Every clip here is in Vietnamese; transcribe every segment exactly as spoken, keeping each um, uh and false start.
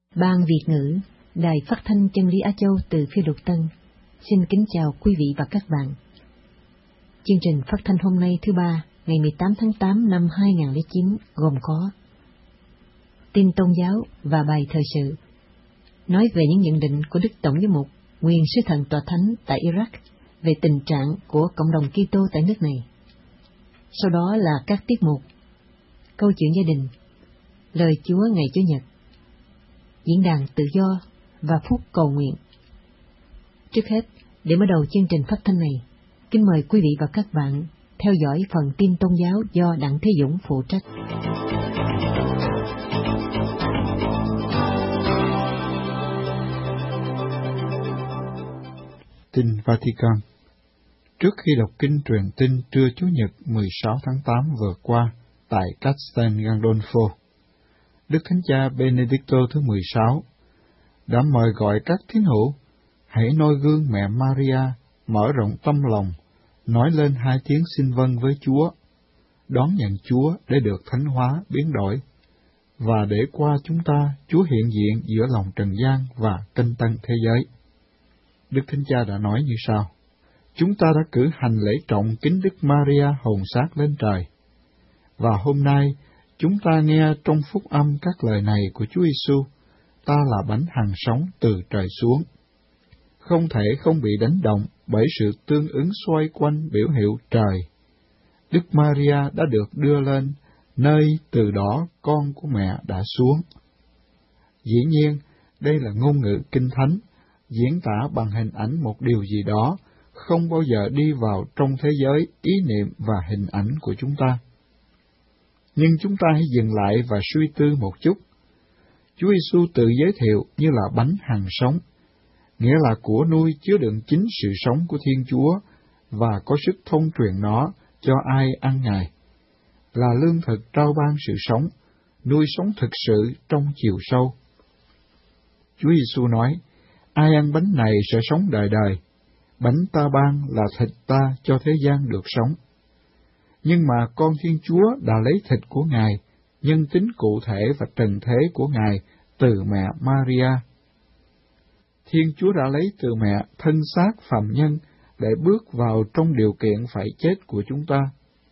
Ban Việt ngữ, Đài Phát thanh Chân lý Á Châu từ Phiêu Lục Tân, xin kính chào quý vị và các bạn. Chương trình phát thanh hôm nay thứ ba, ngày mười tám tháng tám năm hai nghìn không trăm lẻ chín gồm có tin tôn giáo và bài thời sự, nói về những nhận định của Đức Tổng giám mục nguyên sứ thần tòa thánh tại Iraq về tình trạng của cộng đồng Kitô tại nước này. Sau đó là các tiết mục câu chuyện gia đình, lời Chúa ngày Chủ nhật, diễn đàn tự do và phút cầu nguyện. Trước hết, để mở đầu chương trình phát thanh này, kính mời quý vị và các bạn theo dõi phần tin tôn giáo do Đặng Thế Dũng phụ trách. Tin Vatican. Trước khi đọc kinh truyền tin trưa Chủ nhật mười sáu tháng tám vừa qua tại Castel Gandolfo, Đức Thánh Cha Benedicto thứ mười sáu đã mời gọi các tín hữu hãy noi gương mẹ Maria, mở rộng tâm lòng, nói lên hai tiếng xin vâng với Chúa, đón nhận Chúa để được thánh hóa biến đổi, và để qua chúng ta Chúa hiện diện giữa lòng trần gian và tinh tân thế giới. Đức Thánh Cha đã nói như sau: chúng ta đã cử hành lễ trọng kính Đức Maria hồn xác lên trời, và hôm nay chúng ta nghe trong phúc âm các lời này của Chúa Giêsu: ta là bánh hằng sống từ trời xuống. Không thể không bị đánh động bởi sự tương ứng xoay quanh biểu hiệu trời. Đức Maria đã được đưa lên, nơi từ đó con của mẹ đã xuống. Dĩ nhiên, đây là ngôn ngữ kinh thánh, diễn tả bằng hình ảnh một điều gì đó, không bao giờ đi vào trong thế giới ý niệm và hình ảnh của chúng ta. Nhưng chúng ta hãy dừng lại và suy tư một chút. Chúa Giêsu tự giới thiệu như là bánh hằng sống, nghĩa là của nuôi chứa đựng chính sự sống của Thiên Chúa và có sức thông truyền nó cho ai ăn Ngài, là lương thực trao ban sự sống, nuôi sống thực sự trong chiều sâu. Chúa Giêsu nói: ai ăn bánh này sẽ sống đời đời, bánh ta ban là thịt ta cho thế gian được sống. Nhưng mà con Thiên Chúa đã lấy thịt của Ngài, nhân tính cụ thể và trần thế của Ngài, từ mẹ Maria. Thiên Chúa đã lấy từ mẹ thân xác phàm nhân để bước vào trong điều kiện phải chết của chúng ta.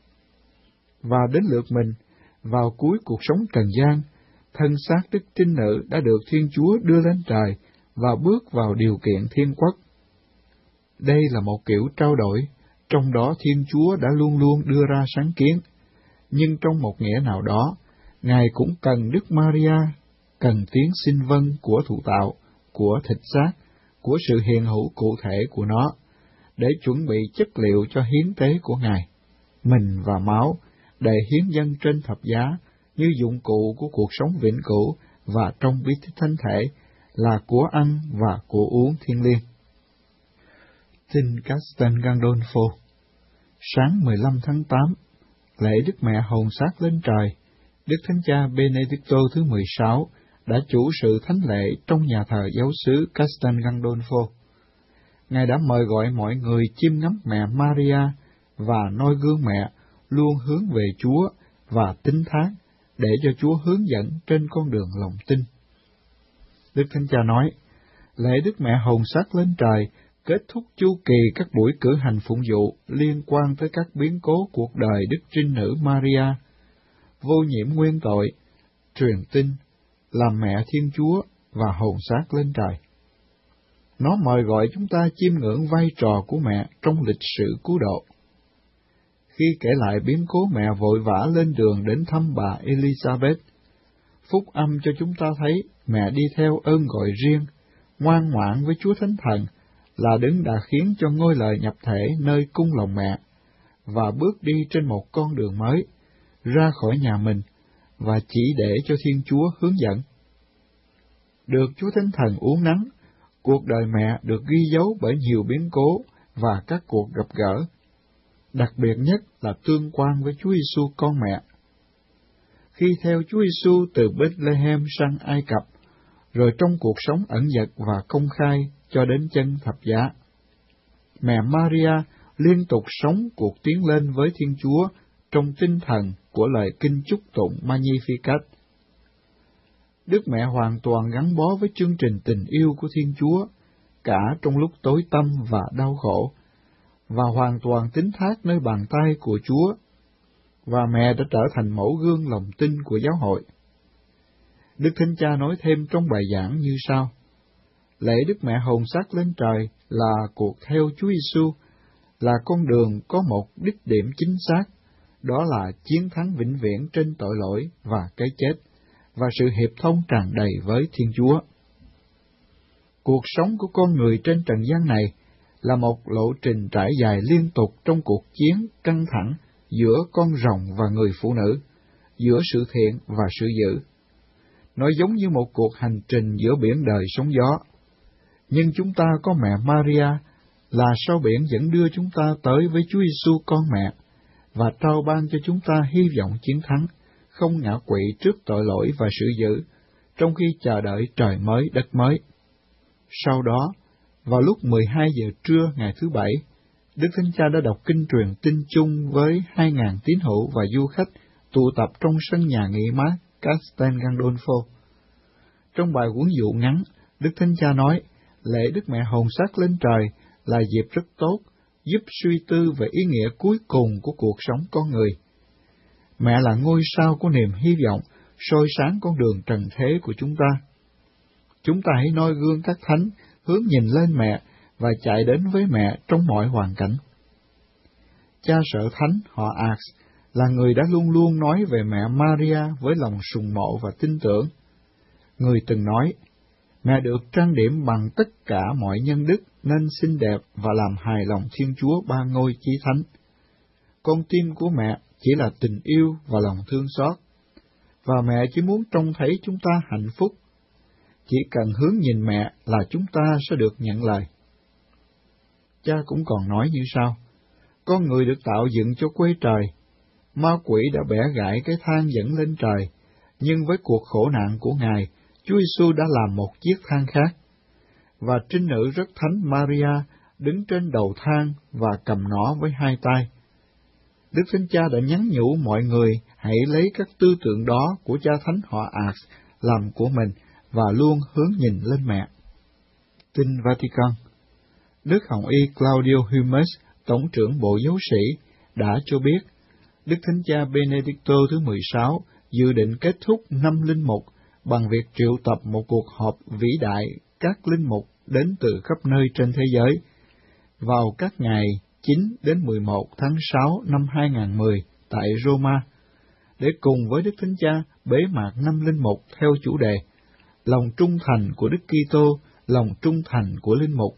Và đến lượt mình, vào cuối cuộc sống trần gian, thân xác Đức Trinh Nữ đã được Thiên Chúa đưa lên trời và bước vào điều kiện thiên quốc. Đây là một kiểu trao đổi, trong đó Thiên Chúa đã luôn luôn đưa ra sáng kiến, nhưng trong một nghĩa nào đó, Ngài cũng cần Đức Maria, cần tiếng xin vâng của thụ tạo, của thịt xác, của sự hiện hữu cụ thể của nó, để chuẩn bị chất liệu cho hiến tế của Ngài, mình và máu, để hiến dâng trên thập giá như dụng cụ của cuộc sống vĩnh cửu và trong bí tích thánh thể, là của ăn và của uống thiêng liêng. Tin Castel Gandolfo. Sáng mười lăm tháng tám, lễ Đức Mẹ hồn xác lên trời, Đức Thánh Cha Benedicto thứ mười sáu đã chủ sự thánh lễ trong nhà thờ giáo xứ Castel Gandolfo. Ngài đã mời gọi mọi người chiêm ngắm mẹ Maria và noi gương mẹ luôn hướng về Chúa và tín thác, để cho Chúa hướng dẫn trên con đường lòng tin. Đức Thánh Cha nói, lễ Đức Mẹ hồn xác lên trời kết thúc chu kỳ các buổi cử hành phụng vụ liên quan tới các biến cố cuộc đời Đức Trinh Nữ Maria, vô nhiễm nguyên tội, truyền tin, làm mẹ Thiên Chúa và hồn xác lên trời. Nó mời gọi chúng ta chiêm ngưỡng vai trò của mẹ trong lịch sử cứu độ. Khi kể lại biến cố mẹ vội vã lên đường đến thăm bà Elizabeth, phúc âm cho chúng ta thấy mẹ đi theo ơn gọi riêng, ngoan ngoãn với Chúa Thánh Thần, là đấng đã khiến cho ngôi lời nhập thể nơi cung lòng mẹ, và bước đi trên một con đường mới, ra khỏi nhà mình, và chỉ để cho Thiên Chúa hướng dẫn. Được Chúa Thánh Thần uốn nắn, cuộc đời mẹ được ghi dấu bởi nhiều biến cố và các cuộc gặp gỡ, đặc biệt nhất là tương quan với Chúa Giêsu con mẹ. Khi theo Chúa Giêsu từ Bethlehem sang Ai Cập, rồi trong cuộc sống ẩn dật và công khai cho đến chân thập giá, mẹ Maria liên tục sống cuộc tiến lên với Thiên Chúa trong tinh thần của lời kinh chúc tụng Magnificat. Đức Mẹ hoàn toàn gắn bó với chương trình tình yêu của Thiên Chúa, cả trong lúc tối tăm và đau khổ, và hoàn toàn tín thác nơi bàn tay của Chúa, và mẹ đã trở thành mẫu gương lòng tin của giáo hội. Đức Thánh Cha nói thêm trong bài giảng như sau: lễ Đức Mẹ hồn xác lên trời là cuộc theo Chúa Giêsu, là con đường có một đích điểm chính xác, đó là chiến thắng vĩnh viễn trên tội lỗi và cái chết, và sự hiệp thông tràn đầy với Thiên Chúa. Cuộc sống của con người trên trần gian này là một lộ trình trải dài liên tục trong cuộc chiến căng thẳng giữa con rồng và người phụ nữ, giữa sự thiện và sự dữ. Nó giống như một cuộc hành trình giữa biển đời sóng gió. Nhưng chúng ta có mẹ Maria là sao biển dẫn đưa chúng ta tới với Chúa Giêsu con mẹ, và trao ban cho chúng ta hy vọng chiến thắng, không ngã quỵ trước tội lỗi và sự dữ, trong khi chờ đợi trời mới đất mới. Sau đó, vào lúc mười hai giờ trưa ngày thứ Bảy, Đức Thánh Cha đã đọc kinh truyền tin chung với hai ngàn tín hữu và du khách tụ tập trong sân nhà nghỉ mát Castel Gandolfo. Trong bài huấn dụ ngắn, Đức Thánh Cha nói, lễ Đức Mẹ hồn xác lên trời là dịp rất tốt, giúp suy tư về ý nghĩa cuối cùng của cuộc sống con người. Mẹ là ngôi sao của niềm hy vọng, soi sáng con đường trần thế của chúng ta. Chúng ta hãy noi gương các thánh, hướng nhìn lên mẹ và chạy đến với mẹ trong mọi hoàn cảnh. Cha Sở Thánh họ Ars là người đã luôn luôn nói về mẹ Maria với lòng sùng mộ và tin tưởng. Người từng nói, mẹ được trang điểm bằng tất cả mọi nhân đức nên xinh đẹp và làm hài lòng Thiên Chúa ba ngôi chí thánh. Con tim của mẹ chỉ là tình yêu và lòng thương xót, và mẹ chỉ muốn trông thấy chúng ta hạnh phúc. Chỉ cần hướng nhìn mẹ là chúng ta sẽ được nhận lời. Cha cũng còn nói như sau: con người được tạo dựng cho quê trời, ma quỷ đã bẻ gãy cái thang dẫn lên trời, nhưng với cuộc khổ nạn của Ngài, Chúa Giêsu đã làm một chiếc thang khác, và trinh nữ rất thánh Maria đứng trên đầu thang và cầm nó với hai tay. Đức Thánh Cha đã nhắn nhủ mọi người hãy lấy các tư tưởng đó của cha thánh họ Ars làm của mình và luôn hướng nhìn lên mẹ. Tin Vatican. Đức Hồng Y Claudio Humes, Tổng trưởng Bộ Giáo sĩ, đã cho biết Đức Thánh Cha Benedicto thứ mười sáu dự định kết thúc năm linh mục bằng việc triệu tập một cuộc họp vĩ đại các linh mục đến từ khắp nơi trên thế giới vào các ngày chín đến mười một tháng sáu năm hai nghìn không trăm mười tại Roma, để cùng với Đức Thánh Cha bế mạc năm linh mục theo chủ đề lòng trung thành của Đức Kitô, lòng trung thành của linh mục.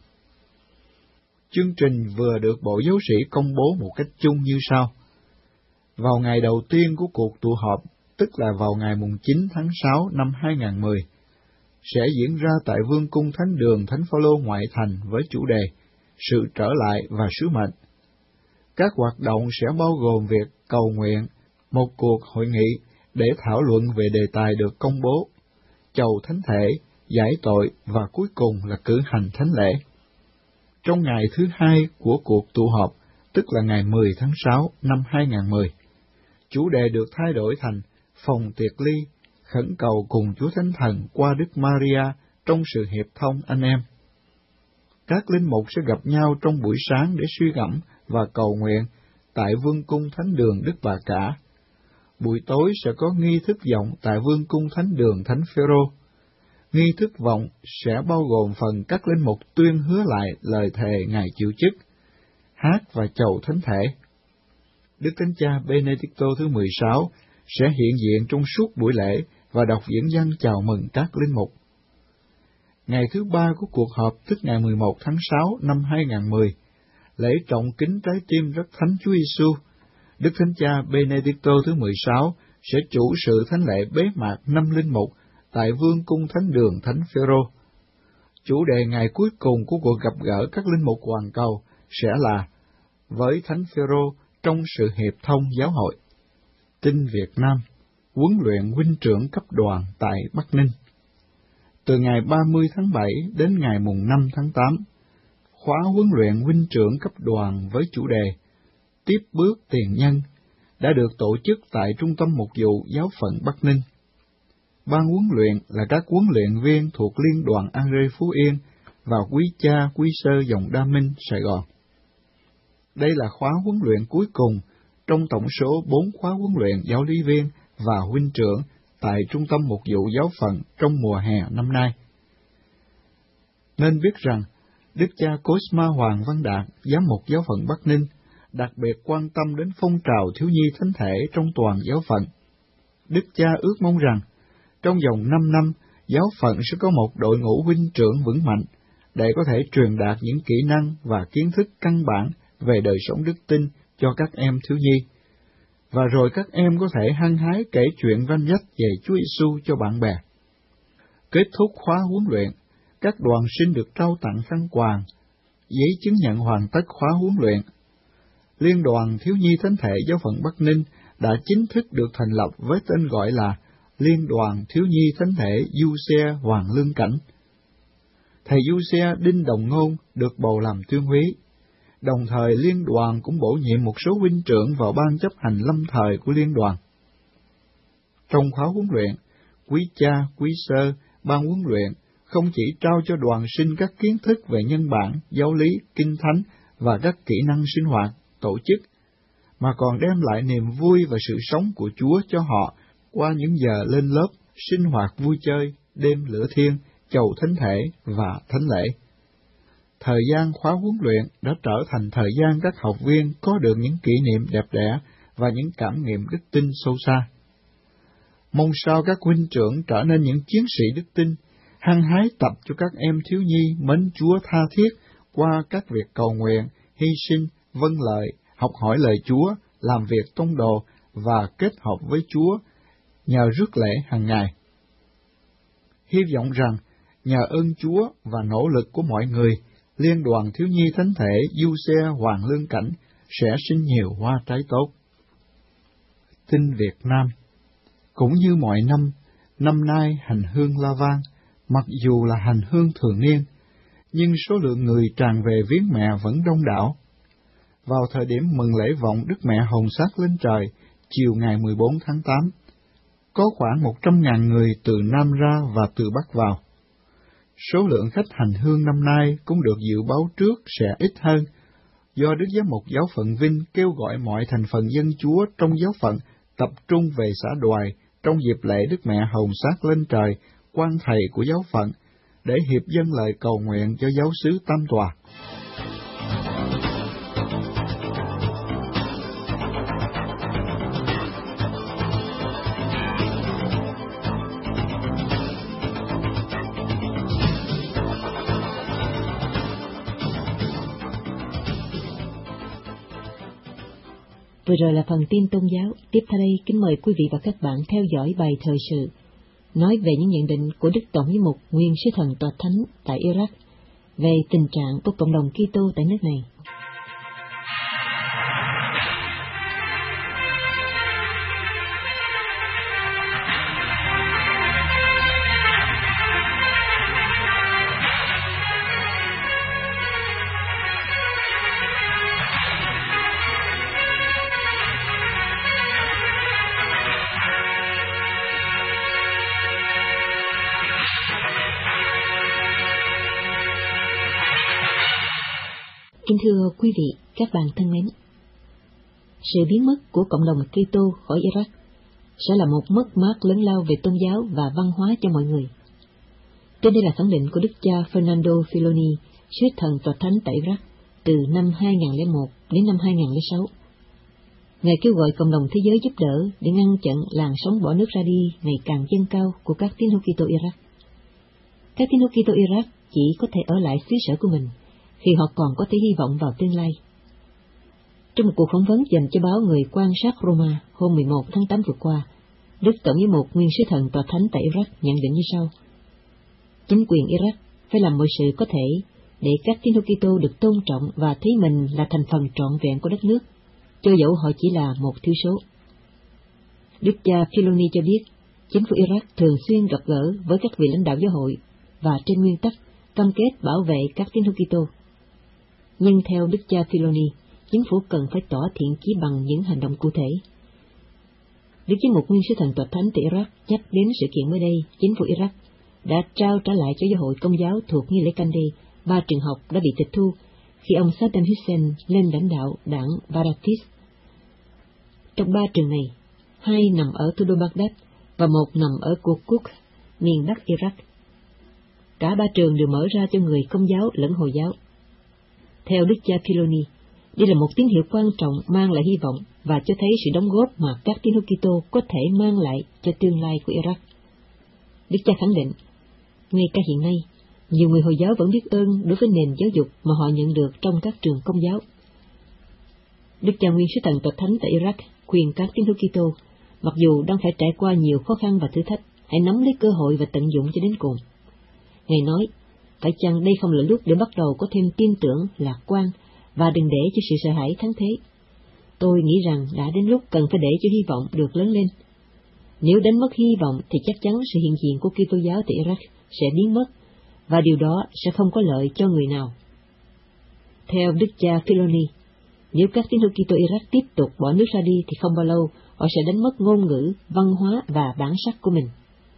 Chương trình vừa được Bộ Giáo sĩ công bố một cách chung như sau. Vào ngày đầu tiên của cuộc tụ họp, tức là vào ngày chín tháng sáu năm hai nghìn không trăm mười, sẽ diễn ra tại Vương cung Thánh đường Thánh Phaolô ngoại thành với chủ đề Sự trở lại và sứ mệnh. Các hoạt động sẽ bao gồm việc cầu nguyện, một cuộc hội nghị để thảo luận về đề tài được công bố, chầu thánh thể, giải tội và cuối cùng là cử hành thánh lễ. Trong ngày thứ hai của cuộc tụ họp, tức là ngày mười tháng sáu năm hai nghìn không trăm mười, chủ đề được thay đổi thành phòng tiệc ly, khẩn cầu cùng Chúa Thánh Thần qua Đức Maria trong sự hiệp thông anh em. Các linh mục sẽ gặp nhau trong buổi sáng để suy gẫm và cầu nguyện tại Vương cung Thánh đường Đức Bà Cả. Buổi tối sẽ có nghi thức vọng tại Vương cung Thánh đường Thánh Phêrô. Nghi thức vọng sẽ bao gồm phần các linh mục tuyên hứa lại lời thề Ngài chịu chức, hát và chầu thánh thể. Đức Thánh Cha Benedicto thứ mười sáu sẽ hiện diện trong suốt buổi lễ và đọc diễn văn chào mừng các linh mục. Ngày thứ ba của cuộc họp, tức ngày mười một tháng sáu năm hai nghìn không trăm mười, lễ trọng kính trái tim rất thánh Chúa Giêsu, Đức Thánh Cha Benedicto thứ mười sáu sẽ chủ sự thánh lễ bế mạc năm linh mục tại Vương cung Thánh đường Thánh Phêrô. Chủ đề ngày cuối cùng của cuộc gặp gỡ các linh mục toàn cầu sẽ là với Thánh Phêrô trong sự hiệp thông giáo hội. Tin Việt Nam. Huấn luyện huynh trưởng cấp đoàn tại Bắc Ninh. Từ ngày ba mươi tháng bảy đến ngày mùng năm tháng tám, khóa huấn luyện huynh trưởng cấp đoàn với chủ đề Tiếp bước tiền nhân đã được tổ chức tại Trung tâm Mục vụ Giáo phận Bắc Ninh. Ban huấn luyện là các huấn luyện viên thuộc Liên đoàn Angre Phú Yên và Quý Cha Quý Sơ dòng Đa Minh, Sài Gòn. Đây là khóa huấn luyện cuối cùng trong tổng số bốn khóa huấn luyện giáo lý viên và huynh trưởng tại Trung tâm Mục vụ Giáo phận trong mùa hè năm nay. Nên biết rằng, Đức cha Cosma Hoàng Văn Đạt, Giám mục Giáo phận Bắc Ninh, đặc biệt quan tâm đến phong trào thiếu nhi thánh thể trong toàn giáo phận. Đức cha ước mong rằng, trong vòng năm năm, giáo phận sẽ có một đội ngũ huynh trưởng vững mạnh, để có thể truyền đạt những kỹ năng và kiến thức căn bản về đời sống đức tin cho các em thiếu nhi, và rồi các em có thể hăng hái kể chuyện vanh vách về Chúa Giêsu cho bạn bè. Kết thúc khóa huấn luyện, các đoàn sinh được trao tặng khăn quàng, giấy chứng nhận hoàn tất khóa huấn luyện. Liên đoàn Thiếu nhi Thánh thể Giáo phận Bắc Ninh đã chính thức được thành lập với tên gọi là Liên đoàn Thiếu nhi Thánh thể Du Xe Hoàng Lương Cảnh. Thầy Du Xe Đinh Đồng Ngôn được bầu làm tuyên úy. Đồng thời liên đoàn cũng bổ nhiệm một số huynh trưởng vào ban chấp hành lâm thời của liên đoàn. Trong khóa huấn luyện, quý cha, quý sơ, ban huấn luyện không chỉ trao cho đoàn sinh các kiến thức về nhân bản, giáo lý, kinh thánh và các kỹ năng sinh hoạt, tổ chức, mà còn đem lại niềm vui và sự sống của Chúa cho họ qua những giờ lên lớp, sinh hoạt vui chơi, đêm lửa thiêng, chầu thánh thể và thánh lễ. Thời gian khóa huấn luyện đã trở thành thời gian các học viên có được những kỷ niệm đẹp đẽ và những cảm nghiệm đức tin sâu xa. Mong sao các huynh trưởng trở nên những chiến sĩ đức tin, hăng hái tập cho các em thiếu nhi mến Chúa tha thiết qua các việc cầu nguyện, hy sinh, vâng lời, học hỏi lời Chúa, làm việc tông đồ và kết hợp với Chúa nhờ rước lễ hàng ngày. Hy vọng rằng nhờ ơn Chúa và nỗ lực của mọi người, Liên đoàn Thiếu nhi Thánh thể Du Xe Hoàng Lương Cảnh sẽ sinh nhiều hoa trái tốt. Tin Việt Nam. Cũng như mọi năm, năm nay hành hương La Vang, mặc dù là hành hương thường niên, nhưng số lượng người tràn về viếng mẹ vẫn đông đảo. Vào thời điểm mừng lễ vọng Đức Mẹ Hồng Xác lên trời, chiều ngày mười bốn tháng tám, có khoảng một trăm ngàn người từ Nam ra và từ Bắc vào. Số lượng khách hành hương năm nay cũng được dự báo trước sẽ ít hơn, do Đức Giám mục Giáo phận Vinh kêu gọi mọi thành phần dân Chúa trong giáo phận tập trung về xã Đoài trong dịp lễ Đức Mẹ Hồng Xác lên trời, quan thầy của giáo phận, để hiệp dâng lời cầu nguyện cho giáo xứ Tam Tòa. Vừa rồi là phần tin tôn giáo. Tiếp theo đây, kính mời quý vị và các bạn theo dõi bài thời sự, nói về những nhận định của Đức Tổng giám mục Nguyên Sứ Thần Tòa Thánh tại Iraq về tình trạng của cộng đồng Kitô tại nước này. Kính thưa quý vị, các bạn thân mến, sự biến mất của cộng đồng Kitô khỏi Iraq sẽ là một mất mát lớn lao về tôn giáo và văn hóa cho mọi người. Trên đây là khẳng định của Đức cha Fernando Filoni, sứ thần Tòa Thánh tại Iraq từ năm hai nghìn lẻ một đến năm hai nghìn lẻ sáu. Ngài kêu gọi cộng đồng thế giới giúp đỡ để ngăn chặn làn sóng bỏ nước ra đi ngày càng dâng cao của các tín hữu Kitô Iraq. Các tín hữu Kitô Iraq chỉ có thể ở lại xứ sở của mình khi họ còn có thể hy vọng vào tương lai. Trong một cuộc phỏng vấn dành cho báo Người Quan sát Roma hôm mười một tháng tám vừa qua, Đức Tổng giám mục Nguyên Sứ Thần Tòa Thánh tại Iraq nhận định như sau: chính quyền Iraq phải làm mọi sự có thể để các tín hữu Kitô được tôn trọng và thấy mình là thành phần trọn vẹn của đất nước, cho dẫu họ chỉ là một thiểu số. Đức cha Filoni cho biết, chính phủ Iraq thường xuyên gặp gỡ với các vị lãnh đạo giáo hội và trên nguyên tắc cam kết bảo vệ các tín hữu Kitô. Nhưng theo Đức cha Filoni, chính phủ cần phải tỏ thiện chí bằng những hành động cụ thể. Đức Giám mục Nguyên Sứ Thần Tòa Thánh tại Iraq nhắc đến sự kiện mới đây, chính phủ Iraq đã trao trả lại cho giáo hội Công giáo thuộc nghi lễ Kandeh ba trường học đã bị tịch thu khi ông Saddam Hussein lên lãnh đạo đảng Ba'athist. Trong ba trường này, hai nằm ở thủ đô Baghdad và một nằm ở Kirkuk, miền Bắc Iraq. Cả ba trường đều mở ra cho người Công giáo lẫn Hồi giáo. Theo Đức cha Filoni, đây là một tín hiệu quan trọng mang lại hy vọng và cho thấy sự đóng góp mà các tín hữu Kitô có thể mang lại cho tương lai của Iraq. Đức cha khẳng định, ngay cả hiện nay, nhiều người Hồi giáo vẫn biết ơn đối với nền giáo dục mà họ nhận được trong các trường Công giáo. Đức cha Nguyên Sứ Thần Tòa Thánh tại Iraq khuyên các tín hữu Kitô, mặc dù đang phải trải qua nhiều khó khăn và thử thách, hãy nắm lấy cơ hội và tận dụng cho đến cùng. Ngài nói, phải chăng đây không là lúc để bắt đầu có thêm tin tưởng, lạc quan, và đừng để cho sự sợ hãi thắng thế. Tôi nghĩ rằng đã đến lúc cần phải để cho hy vọng được lớn lên. Nếu đánh mất hy vọng thì chắc chắn sự hiện diện của Kitô giáo tại Iraq sẽ biến mất, và điều đó sẽ không có lợi cho người nào. Theo Đức cha Filoni, nếu các tín hữu Kitô Iraq tiếp tục bỏ nước ra đi thì không bao lâu họ sẽ đánh mất ngôn ngữ, văn hóa và bản sắc của mình.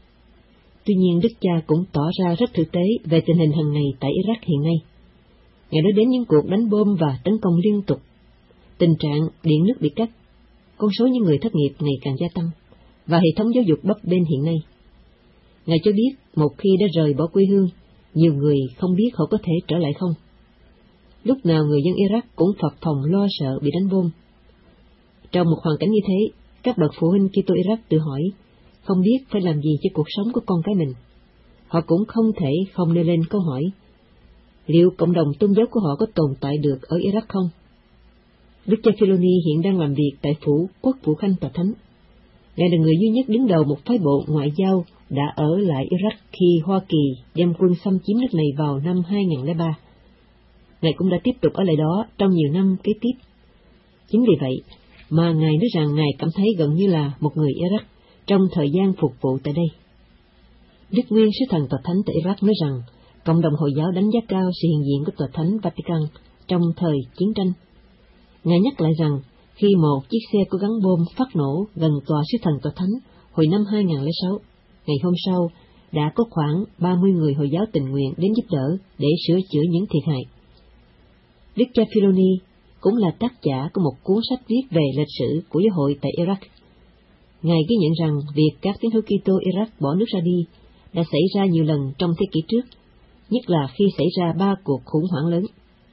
Tuy nhiên, Đức cha cũng tỏ ra rất thực tế về tình hình hàng ngày tại Iraq hiện nay. Ngài nói đến những cuộc đánh bom và tấn công liên tục, tình trạng điện nước bị cắt, con số những người thất nghiệp ngày càng gia tăng, và hệ thống giáo dục bấp bênh hiện nay. Ngài cho biết, một khi đã rời bỏ quê hương, nhiều người không biết họ có thể trở lại không. Lúc nào người dân Iraq cũng phập phồng lo sợ bị đánh bom. Trong một hoàn cảnh như thế, các bậc phụ huynh Kitô Iraq tự hỏi, không biết phải làm gì cho cuộc sống của con cái mình. Họ cũng không thể không nêu lên câu hỏi, liệu cộng đồng tôn giáo của họ có tồn tại được ở Iraq không? Đức cha Filoni hiện đang làm việc tại phủ Quốc vụ Khanh Tòa Thánh. Ngài là người duy nhất đứng đầu một phái bộ ngoại giao đã ở lại Iraq khi Hoa Kỳ đem quân xâm chiếm nước này vào năm hai nghìn lẻ ba. Ngài cũng đã tiếp tục ở lại đó trong nhiều năm kế tiếp. Chính vì vậy mà Ngài nói rằng Ngài cảm thấy gần như là một người Iraq trong thời gian phục vụ tại đây. Đức Nguyên Sứ Thần Tòa Thánh tại Iraq nói rằng cộng đồng Hồi giáo đánh giá cao sự hiện diện của Tòa Thánh Vatican trong thời chiến tranh. Ngài nhắc lại rằng khi một chiếc xe có gắn bom phát nổ gần tòa Sứ Thần Tòa Thánh hồi năm hai nghìn lẻ sáu, ngày hôm sau đã có khoảng ba mươi người Hồi giáo tình nguyện đến giúp đỡ để sửa chữa những thiệt hại. Đức cha Filoni cũng là tác giả của một cuốn sách viết về lịch sử của giáo hội tại Iraq. Ngài ghi nhận rằng việc các tín hữu Kitô Iraq bỏ nước ra đi đã xảy ra nhiều lần trong thế kỷ trước, nhất là khi xảy ra ba cuộc khủng hoảng lớn.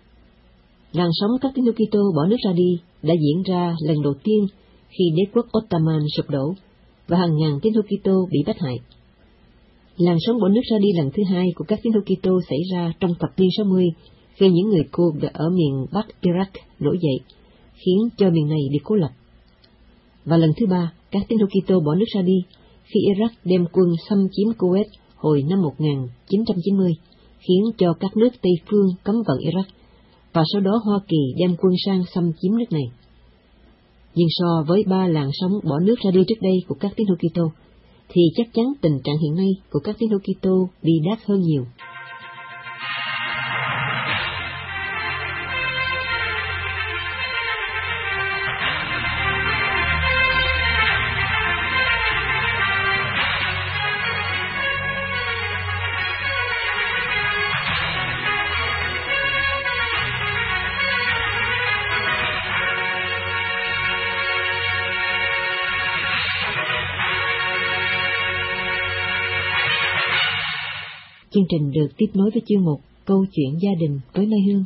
Làn sóng các tín hữu Kitô bỏ nước ra đi đã diễn ra lần đầu tiên khi đế quốc Ottoman sụp đổ và hàng ngàn tín hữu Kitô bị bắt hại. Làn sóng bỏ nước ra đi lần thứ hai của các tín hữu Kitô xảy ra trong thập niên sáu mươi khi những người Kurd ở miền Bắc Iraq nổi dậy, khiến cho miền này bị cô lập. Và lần thứ ba, các tín hữu Kitô bỏ nước ra đi khi Iraq đem quân xâm chiếm Kuwait hồi năm một nghìn chín trăm chín mươi, khiến cho các nước Tây phương cấm vận Iraq, và sau đó Hoa Kỳ đem quân sang xâm chiếm nước này. Nhưng so với ba làn sóng bỏ nước ra đi trước đây của các tín hữu Kitô, thì chắc chắn tình trạng hiện nay của các tín hữu Kitô bi đát hơn nhiều. Chương trình được tiếp nối với chuyên mục Câu chuyện gia đình với Mai Hương.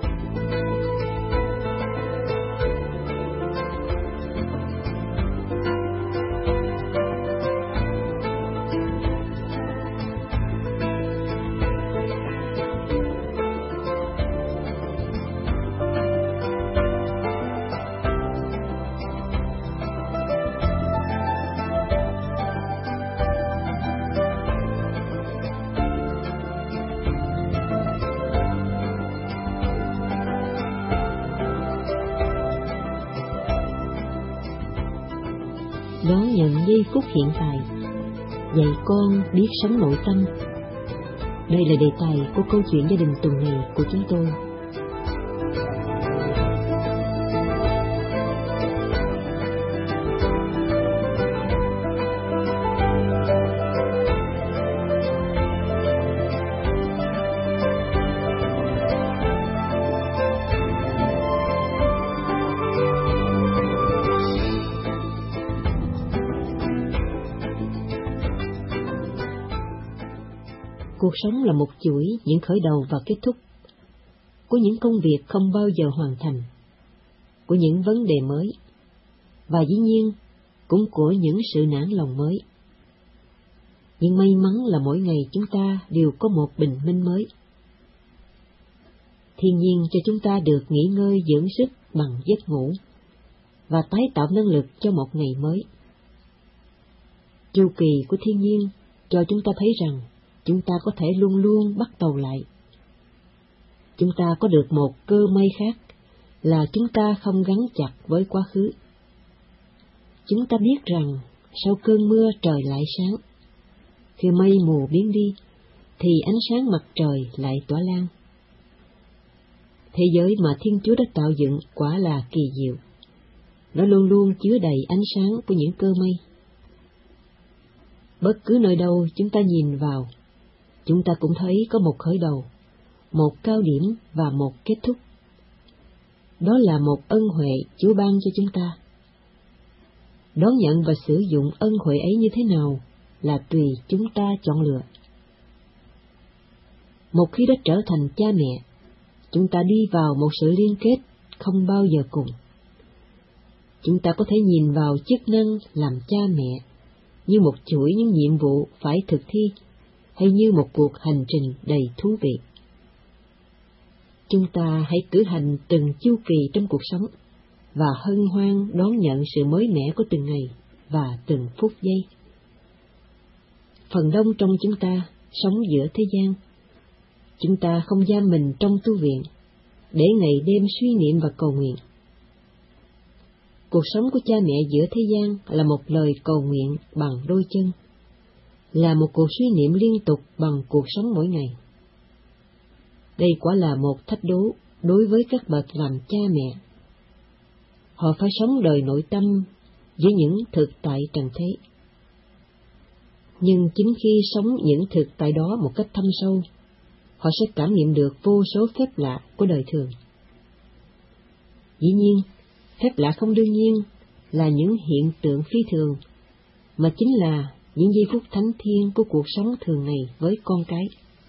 Đón nhận giây phút hiện tại, dạy con biết sống nội tâm. Đây là đề tài của câu chuyện gia đình tuần này của chúng tôi. Cuộc sống là một chuỗi những khởi đầu và kết thúc, của những công việc không bao giờ hoàn thành, của những vấn đề mới, và dĩ nhiên cũng của những sự nản lòng mới. Nhưng may mắn là mỗi ngày chúng ta đều có một bình minh mới. Thiên nhiên cho chúng ta được nghỉ ngơi dưỡng sức bằng giấc ngủ, và tái tạo năng lực cho một ngày mới. Chu kỳ của thiên nhiên cho chúng ta thấy rằng chúng ta có thể luôn luôn bắt đầu lại. Chúng ta có được một cơ may khác là chúng ta không gắn chặt với quá khứ. Chúng ta biết rằng sau cơn mưa trời lại sáng, khi mây mù biến đi thì ánh sáng mặt trời lại tỏa lan. Thế giới mà Thiên Chúa đã tạo dựng quả là kỳ diệu. Nó luôn luôn chứa đầy ánh sáng của những cơ mây. Bất cứ nơi đâu chúng ta nhìn vào, chúng ta cũng thấy có một khởi đầu, một cao điểm và một kết thúc. Đó là một ân huệ Chúa ban cho chúng ta. Đón nhận và sử dụng ân huệ ấy như thế nào là tùy chúng ta chọn lựa. Một khi đã trở thành cha mẹ, chúng ta đi vào một sự liên kết không bao giờ cùng. Chúng ta có thể nhìn vào chức năng làm cha mẹ như một chuỗi những nhiệm vụ phải thực thi, hay như một cuộc hành trình đầy thú vị. Chúng ta hãy cử hành từng chu kỳ trong cuộc sống, và hân hoan đón nhận sự mới mẻ của từng ngày và từng phút giây. Phần đông trong chúng ta sống giữa thế gian. Chúng ta không giam mình trong tu viện, để ngày đêm suy niệm và cầu nguyện. Cuộc sống của cha mẹ giữa thế gian là một lời cầu nguyện bằng đôi chân, là một cuộc suy niệm liên tục bằng cuộc sống mỗi ngày. Đây quả là một thách đố đối với các bậc làm cha mẹ. Họ phải sống đời nội tâm với những thực tại trần thế. Nhưng chính khi sống những thực tại đó một cách thâm sâu, họ sẽ cảm nghiệm được vô số phép lạ của đời thường. Dĩ nhiên, phép lạ không đương nhiên là những hiện tượng phi thường, mà chính là những giây phút thánh thiêng của cuộc sống thường ngày với con cái.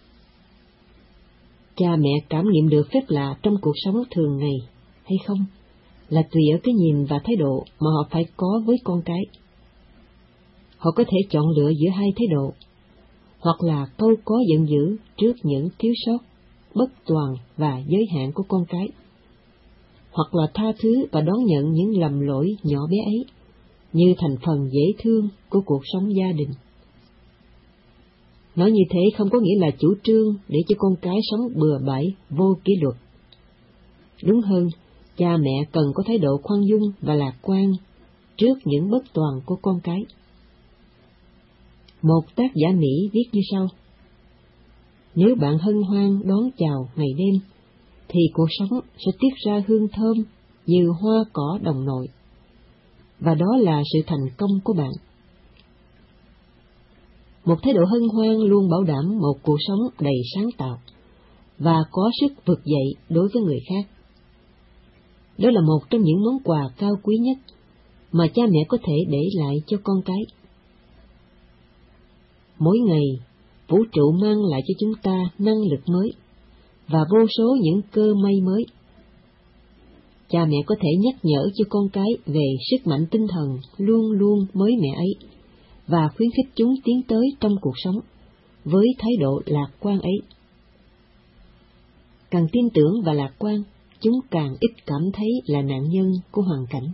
Cha mẹ cảm nghiệm được phép lạ trong cuộc sống thường ngày hay không là tùy ở cái nhìn và thái độ mà họ phải có với con cái. Họ có thể chọn lựa giữa hai thái độ, hoặc là câu có giận dữ trước những thiếu sót, bất toàn và giới hạn của con cái, hoặc là tha thứ và đón nhận những lầm lỗi nhỏ bé ấy như thành phần dễ thương của cuộc sống gia đình. Nói như thế không có nghĩa là chủ trương để cho con cái sống bừa bãi, vô kỷ luật. Đúng hơn, cha mẹ cần có thái độ khoan dung và lạc quan trước những bất toàn của con cái. Một tác giả Mỹ viết như sau: nếu bạn hân hoan đón chào ngày đêm, thì cuộc sống sẽ tiết ra hương thơm như hoa cỏ đồng nội, và đó là sự thành công của bạn. Một thái độ hân hoan luôn bảo đảm một cuộc sống đầy sáng tạo và có sức vực dậy đối với người khác. Đó là một trong những món quà cao quý nhất mà cha mẹ có thể để lại cho con cái. Mỗi ngày, vũ trụ mang lại cho chúng ta năng lực mới và vô số những cơ may mới. Cha mẹ có thể nhắc nhở cho con cái về sức mạnh tinh thần luôn luôn mới mẻ ấy, và khuyến khích chúng tiến tới trong cuộc sống với thái độ lạc quan ấy. Càng tin tưởng và lạc quan, chúng càng ít cảm thấy là nạn nhân của hoàn cảnh.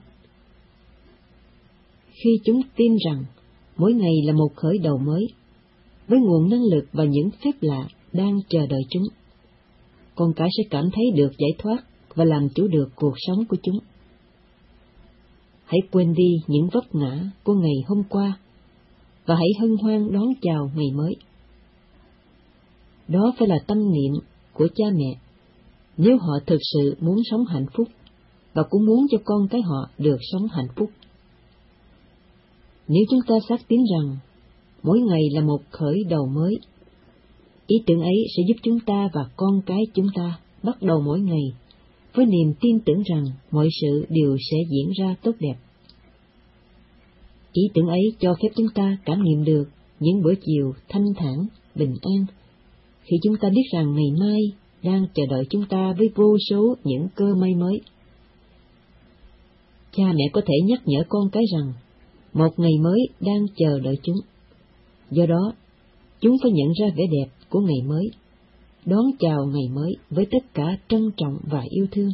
Khi chúng tin rằng mỗi ngày là một khởi đầu mới, với nguồn năng lực và những phép lạ đang chờ đợi chúng, con cái sẽ cảm thấy được giải thoát và làm chủ được cuộc sống của chúng. Hãy quên đi những vấp ngã của ngày hôm qua và hãy hân hoan đón chào ngày mới. Đó phải là tâm niệm của cha mẹ nếu họ thực sự muốn sống hạnh phúc và cũng muốn cho con cái họ được sống hạnh phúc. Nếu chúng ta xác tín rằng mỗi ngày là một khởi đầu mới, ý tưởng ấy sẽ giúp chúng ta và con cái chúng ta bắt đầu mỗi ngày với niềm tin tưởng rằng mọi sự đều sẽ diễn ra tốt đẹp. Ý tưởng ấy cho phép chúng ta cảm nghiệm được những bữa chiều thanh thản, bình an khi chúng ta biết rằng ngày mai đang chờ đợi chúng ta với vô số những cơ may mới. Cha mẹ có thể nhắc nhở con cái rằng một ngày mới đang chờ đợi chúng. Do đó, chúng phải nhận ra vẻ đẹp của ngày mới, đón chào ngày mới với tất cả trân trọng và yêu thương.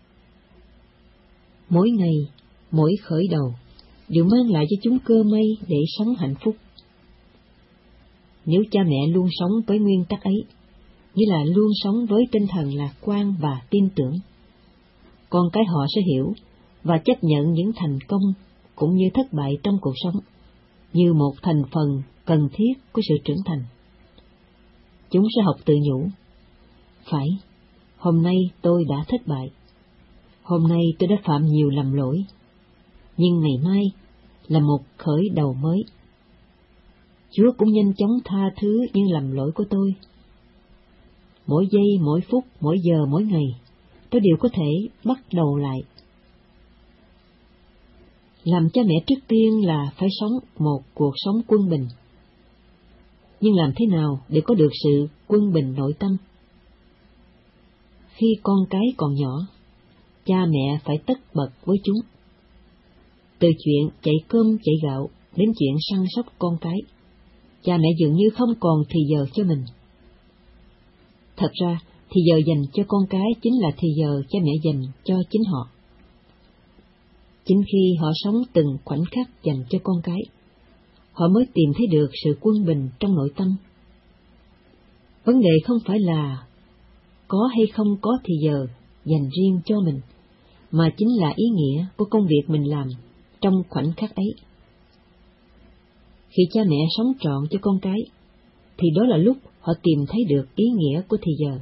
Mỗi ngày, mỗi khởi đầu đều mang lại cho chúng cơ may để sống hạnh phúc. Nếu cha mẹ luôn sống với nguyên tắc ấy, như là luôn sống với tinh thần lạc quan và tin tưởng, con cái họ sẽ hiểu và chấp nhận những thành công cũng như thất bại trong cuộc sống như một thành phần cần thiết của sự trưởng thành. Chúng sẽ học tự nhủ: phải, hôm nay tôi đã thất bại, hôm nay tôi đã phạm nhiều lầm lỗi, nhưng ngày mai là một khởi đầu mới. Chúa cũng nhanh chóng tha thứ những lầm lỗi của tôi. Mỗi giây, mỗi phút, mỗi giờ, mỗi ngày, tôi đều có thể bắt đầu lại. Làm cha mẹ trước tiên là phải sống một cuộc sống quân bình. Nhưng làm thế nào để có được sự quân bình nội tâm? Khi con cái còn nhỏ, cha mẹ phải tất bật với chúng. Từ chuyện chạy cơm chạy gạo đến chuyện săn sóc con cái, cha mẹ dường như không còn thì giờ cho mình. Thật ra, thì giờ dành cho con cái chính là thì giờ cha mẹ dành cho chính họ. Chính khi họ sống từng khoảnh khắc dành cho con cái, họ mới tìm thấy được sự quân bình trong nội tâm. Vấn đề không phải là có hay không có thì giờ dành riêng cho mình, mà chính là ý nghĩa của công việc mình làm trong khoảnh khắc ấy. Khi cha mẹ sống trọn cho con cái, thì đó là lúc họ tìm thấy được ý nghĩa của thì giờ.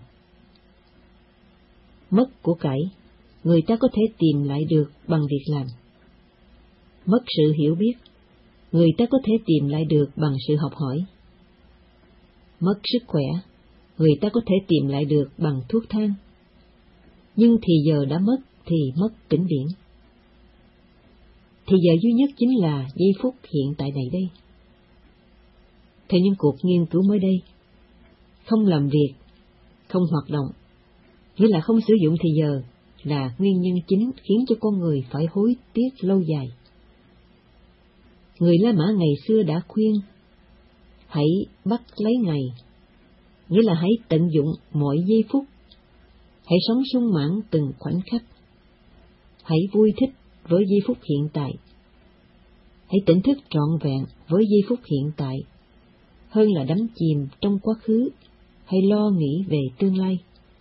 Mất của cải, người ta có thể tìm lại được bằng việc làm. Mất sự hiểu biết, người ta có thể tìm lại được bằng sự học hỏi. Mất sức khỏe, người ta có thể tìm lại được bằng thuốc thang. Nhưng thì giờ đã mất thì mất vĩnh viễn. Thì giờ duy nhất chính là giây phút hiện tại này đây. Theo những cuộc nghiên cứu mới đây, không làm việc, không hoạt động, nghĩa là không sử dụng thì giờ, là nguyên nhân chính khiến cho con người phải hối tiếc lâu dài. Người La Mã ngày xưa đã khuyên, hãy bắt lấy ngày, nghĩa là hãy tận dụng mọi giây phút, hãy sống sung mãn từng khoảnh khắc, hãy vui thích với giây phút hiện tại, hãy tỉnh thức trọn vẹn với giây phút hiện tại, hơn là đắm chìm trong quá khứ hay lo nghĩ về tương lai.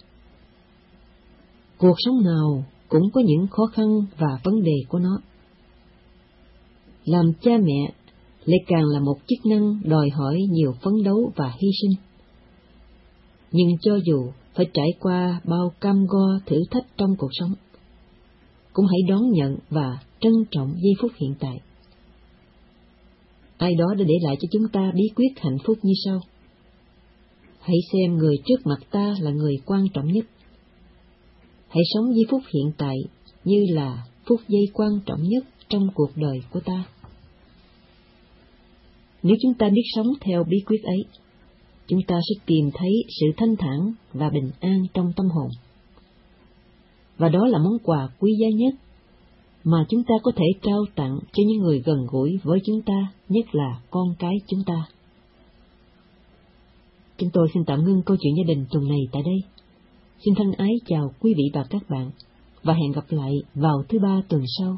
Cuộc sống nào cũng có những khó khăn và vấn đề của nó. Làm cha mẹ lại càng là một chức năng đòi hỏi nhiều phấn đấu và hy sinh. Nhưng cho dù phải trải qua bao cam go thử thách trong cuộc sống, cũng hãy đón nhận và trân trọng giây phút hiện tại. Ai đó đã để lại cho chúng ta bí quyết hạnh phúc như sau: hãy xem người trước mặt ta là người quan trọng nhất. Hãy sống giây phút hiện tại như là phút giây quan trọng nhất trong cuộc đời của ta. Nếu chúng ta biết sống theo bí quyết ấy, chúng ta sẽ tìm thấy sự thanh thản và bình an trong tâm hồn. Và đó là món quà quý giá nhất mà chúng ta có thể trao tặng cho những người gần gũi với chúng ta, nhất là con cái chúng ta. Chúng tôi xin tạm ngưng câu chuyện gia đình tuần này tại đây. Xin thân ái chào quý vị và các bạn, và hẹn gặp lại vào thứ ba tuần sau.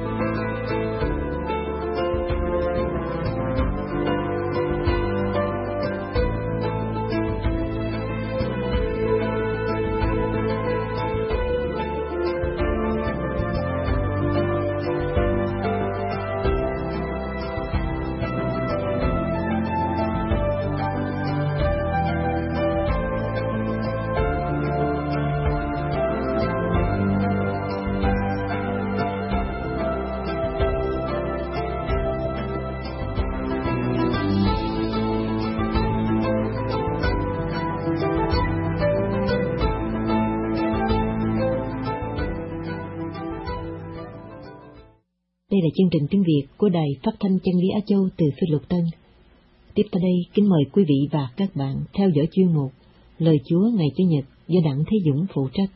Đây là chương trình tiếng Việt của Đài Phát thanh Chân lý Á Châu từ Phích Lục Tân. Tiếp theo đây, kính mời quý vị và các bạn theo dõi chuyên mục Lời Chúa ngày Chủ nhật do Đặng Thế Dũng phụ trách.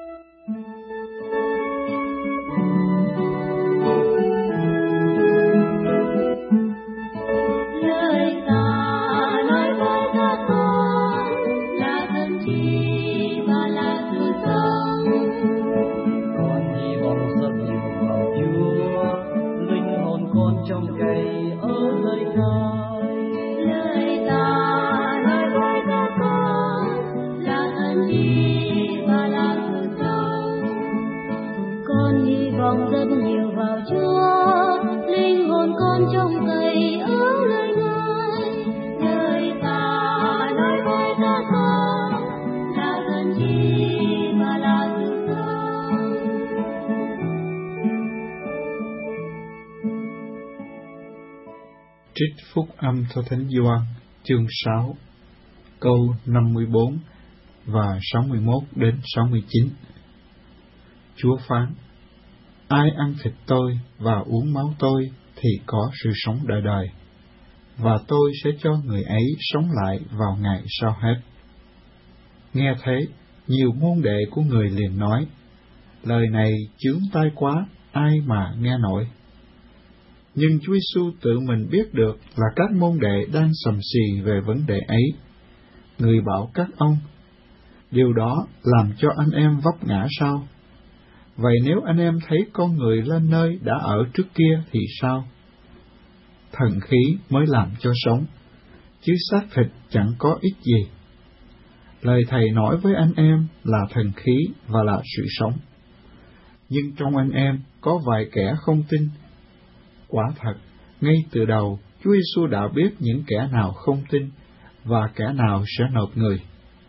Trích phúc âm theo Thánh Gioan chương sáu, câu năm mươi bốn và sáu mươi mốt đến sáu mươi chín. Chúa phán: Ai ăn thịt tôi và uống máu tôi thì có sự sống đời đời, và tôi sẽ cho người ấy sống lại vào ngày sau hết. Nghe thế, nhiều môn đệ của người liền nói: Lời này chướng tai quá, ai mà nghe nổi? Nhưng Chúa Giêsu tự mình biết được là các môn đệ đang sầm xì về vấn đề ấy. Người bảo các ông: Điều đó làm cho anh em vấp ngã sao? Vậy nếu anh em thấy con người lên nơi đã ở trước kia thì sao? Thần khí mới làm cho sống, chứ xác thịt chẳng có ích gì. Lời Thầy nói với anh em là thần khí và là sự sống. Nhưng trong anh em có vài kẻ không tin. Quả thật, ngay từ đầu, Chúa Giêsu đã biết những kẻ nào không tin và kẻ nào sẽ nộp người.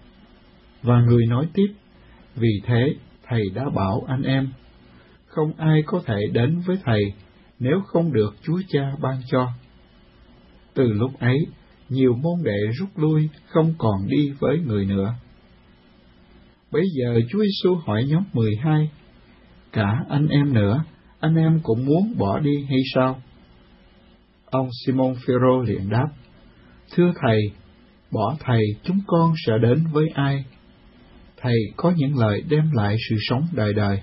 Và người nói tiếp: Vì thế, Thầy đã bảo anh em, không ai có thể đến với Thầy nếu không được Chúa Cha ban cho. Từ lúc ấy, nhiều môn đệ rút lui, không còn đi với người nữa. Bây giờ Chúa Giêsu hỏi nhóm mười hai: Cả anh em nữa, anh em cũng muốn bỏ đi hay sao? Ông Simon Phêrô liền đáp: Thưa Thầy, bỏ Thầy chúng con sẽ đến với ai? Thầy có những lời đem lại sự sống đời đời.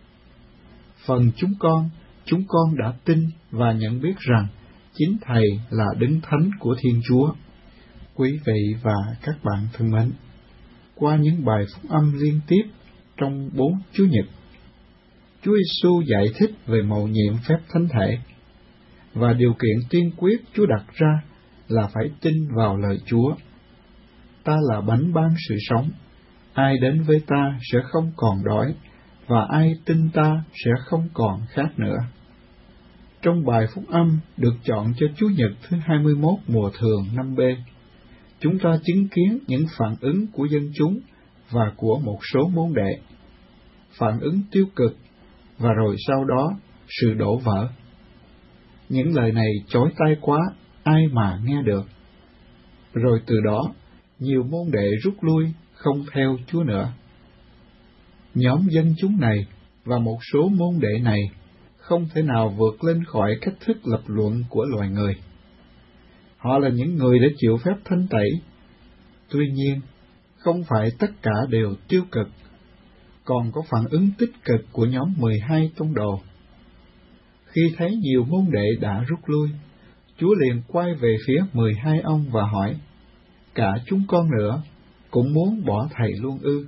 Phần chúng con, chúng con đã tin và nhận biết rằng chính Thầy là Đấng Thánh của Thiên Chúa. Quý vị và các bạn thân mến, qua những bài phúc âm liên tiếp trong bốn Chủ nhật, Chúa Giêsu giải thích về mầu nhiệm phép thánh thể, và điều kiện tiên quyết Chúa đặt ra là phải tin vào lời Chúa. Ta là bánh ban sự sống, ai đến với ta sẽ không còn đói, và ai tin ta sẽ không còn khát nữa. Trong bài phúc âm được chọn cho Chủ nhật thứ hai mươi mốt mùa thường năm B, chúng ta chứng kiến những phản ứng của dân chúng và của một số môn đệ. Phản ứng tiêu cực, và rồi sau đó sự đổ vỡ. Những lời này chói tai quá, ai mà nghe được? Rồi từ đó, nhiều môn đệ rút lui, không theo Chúa nữa. Nhóm dân chúng này và một số môn đệ này không thể nào vượt lên khỏi cách thức lập luận của loài người. Họ là những người đã chịu phép thánh tẩy. Tuy nhiên, không phải tất cả đều tiêu cực, còn có phản ứng tích cực của nhóm mười hai tông đồ. Khi thấy nhiều môn đệ đã rút lui, Chúa liền quay về phía mười hai ông và hỏi: Cả chúng con nữa, cũng muốn bỏ Thầy luôn ư?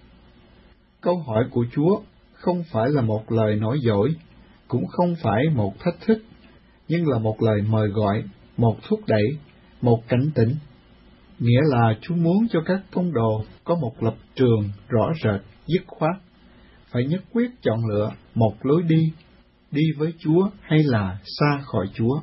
Câu hỏi của Chúa không phải là một lời nói dối, cũng không phải một thách thức, nhưng là một lời mời gọi, một thúc đẩy, một cảnh tỉnh. Nghĩa là Chúa muốn cho các tông đồ có một lập trường rõ rệt, dứt khoát, phải nhất quyết chọn lựa một lối đi, đi với Chúa hay là xa khỏi Chúa.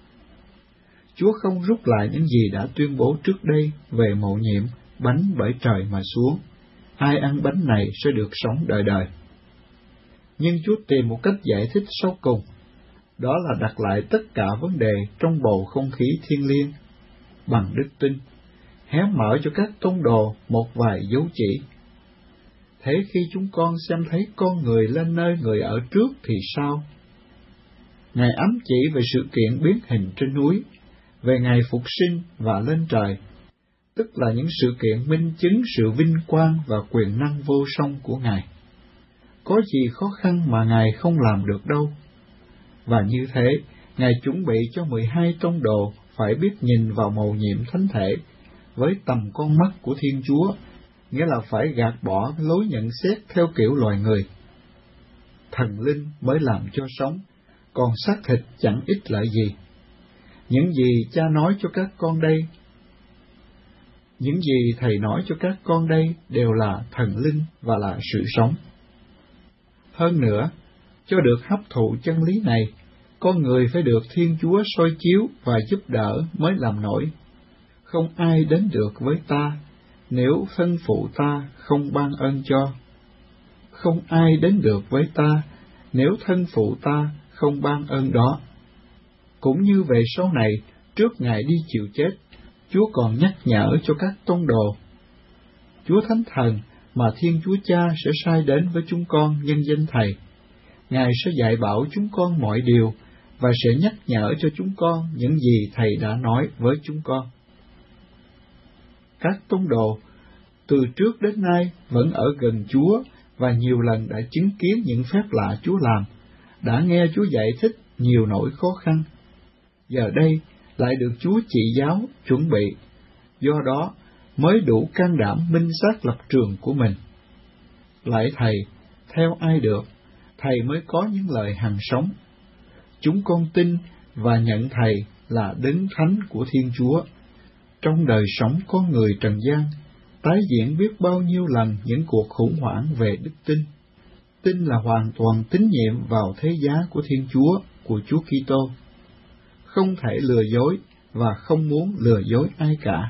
Chúa không rút lại những gì đã tuyên bố trước đây về mầu nhiệm bánh bởi trời mà xuống. Ai ăn bánh này sẽ được sống đời đời. Nhưng Chúa tìm một cách giải thích sâu cùng, đó là đặt lại tất cả vấn đề trong bầu không khí thiêng liêng, bằng đức tin, hé mở cho các tông đồ một vài dấu chỉ. Thế khi chúng con xem thấy con người lên nơi người ở trước thì sao? Ngài ám chỉ về sự kiện biến hình trên núi, về ngày phục sinh và lên trời, tức là những sự kiện minh chứng sự vinh quang và quyền năng vô song của Ngài. Có gì khó khăn mà Ngài không làm được đâu. Và như thế, Ngài chuẩn bị cho mười hai tông đồ phải biết nhìn vào mầu nhiệm thánh thể với tầm con mắt của Thiên Chúa, nghĩa là phải gạt bỏ lối nhận xét theo kiểu loài người. Thần linh mới làm cho sống, còn xác thịt chẳng ích lợi gì. Những gì cha nói cho các con đây, những gì thầy nói cho các con đây đều là thần linh và là sự sống. Hơn nữa, cho được hấp thụ chân lý này, con người phải được Thiên Chúa soi chiếu và giúp đỡ mới làm nổi. Không ai đến được với ta, nếu thân phụ ta không ban ơn cho. Không ai đến được với ta, nếu thân phụ ta không ban ơn đó. Cũng như về sau này, trước Ngài đi chịu chết, Chúa còn nhắc nhở cho các tông đồ. Chúa Thánh Thần mà Thiên Chúa Cha sẽ sai đến với chúng con nhân danh Thầy. Ngài sẽ dạy bảo chúng con mọi điều và sẽ nhắc nhở cho chúng con những gì Thầy đã nói với chúng con. Các tông đồ từ trước đến nay vẫn ở gần Chúa và nhiều lần đã chứng kiến những phép lạ Chúa làm, đã nghe Chúa giải thích nhiều nỗi khó khăn. Giờ đây lại được Chúa chỉ giáo, chuẩn bị, do đó mới đủ can đảm minh xác lập trường của mình. Lại Thầy, theo ai được, Thầy mới có những lời hằng sống. Chúng con tin và nhận Thầy là Đấng Thánh của Thiên Chúa. Trong đời sống con người trần gian, tái diễn biết bao nhiêu lần những cuộc khủng hoảng về đức tin. Tin là hoàn toàn tín nhiệm vào thế giá của Thiên Chúa, của Chúa Kitô. Không thể lừa dối và không muốn lừa dối ai cả.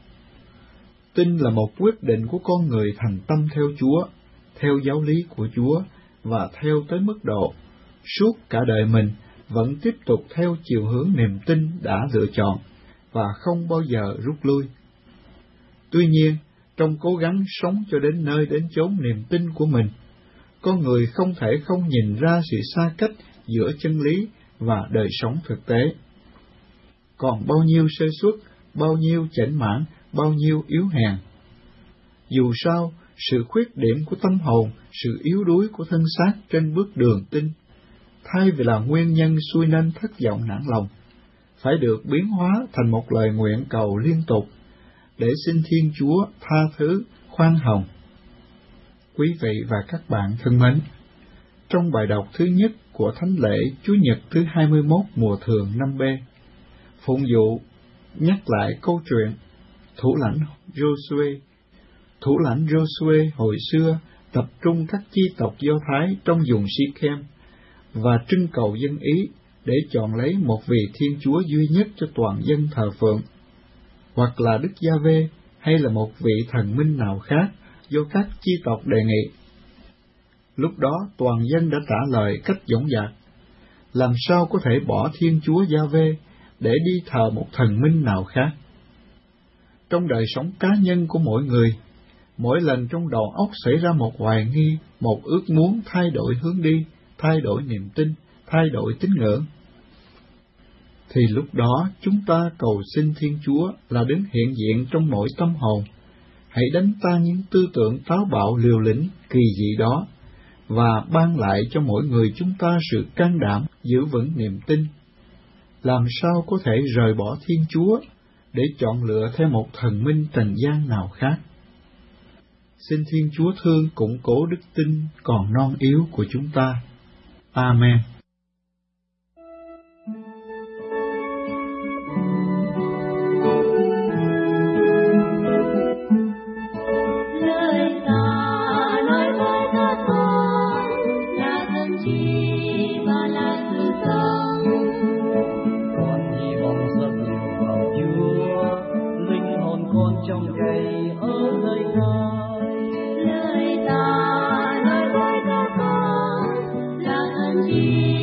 Tin là một quyết định của con người thành tâm theo Chúa, theo giáo lý của Chúa và theo tới mức độ, suốt cả đời mình vẫn tiếp tục theo chiều hướng niềm tin đã lựa chọn và không bao giờ rút lui. Tuy nhiên, trong cố gắng sống cho đến nơi đến chốn niềm tin của mình, con người không thể không nhìn ra sự xa cách giữa chân lý và đời sống thực tế. Còn bao nhiêu sơ suất, bao nhiêu chểnh mãn, bao nhiêu yếu hèn. Dù sao, sự khuyết điểm của tâm hồn, sự yếu đuối của thân xác trên bước đường tin, thay vì là nguyên nhân xui nên thất vọng nản lòng, phải được biến hóa thành một lời nguyện cầu liên tục, để xin Thiên Chúa tha thứ, khoan hồng. Quý vị và các bạn thân mến, trong bài đọc thứ nhất của Thánh lễ Chúa Nhật thứ hai mươi mốt mùa thường năm B, phụng vụ nhắc lại câu chuyện thủ lãnh Giô-suê. Thủ lãnh Giô-suê hồi xưa tập trung các chi tộc Do Thái trong vùng Si-kem và trưng cầu dân ý để chọn lấy một vị Thiên Chúa duy nhất cho toàn dân thờ phượng, hoặc là Đức Gia-vê hay là một vị thần minh nào khác do các chi tộc đề nghị. Lúc đó toàn dân đã trả lời cách dõng dạc: làm sao có thể bỏ Thiên Chúa Gia-vê để đi thờ một thần minh nào khác? Trong đời sống cá nhân của mỗi người, mỗi lần trong đầu óc xảy ra một hoài nghi, một ước muốn thay đổi hướng đi, thay đổi niềm tin, thay đổi tín ngưỡng, thì lúc đó chúng ta cầu xin Thiên Chúa là Đấng hiện diện trong mỗi tâm hồn, hãy đánh tan những tư tưởng táo bạo liều lĩnh kỳ dị đó, và ban lại cho mỗi người chúng ta sự can đảm giữ vững niềm tin. Làm sao có thể rời bỏ Thiên Chúa để chọn lựa theo một thần minh trần gian nào khác? Xin Thiên Chúa thương củng cố đức tin còn non yếu của chúng ta. Amen. Trong cây ở nơi Ngài, lời ta nói với các con là ơn chi.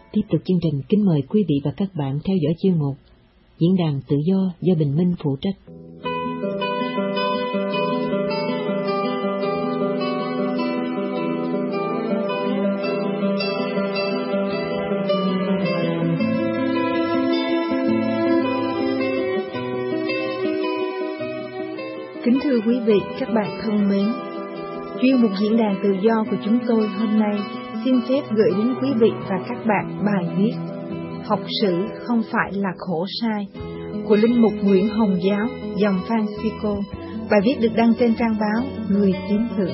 Tiếp tục chương trình, kính mời quý vị và các bạn theo dõi chuyên mục Diễn đàn Tự do do Bình Minh phụ trách. Kính thưa quý vị, các bạn thân mến, chuyên mục Diễn đàn Tự do của chúng tôi hôm nay xin phép gửi đến quý vị và các bạn bài viết Học sử không phải là khổ sai của linh mục Nguyễn Hồng Giáo, dòng Francisco. Bài viết được đăng trên trang báo Người Tín Hữu.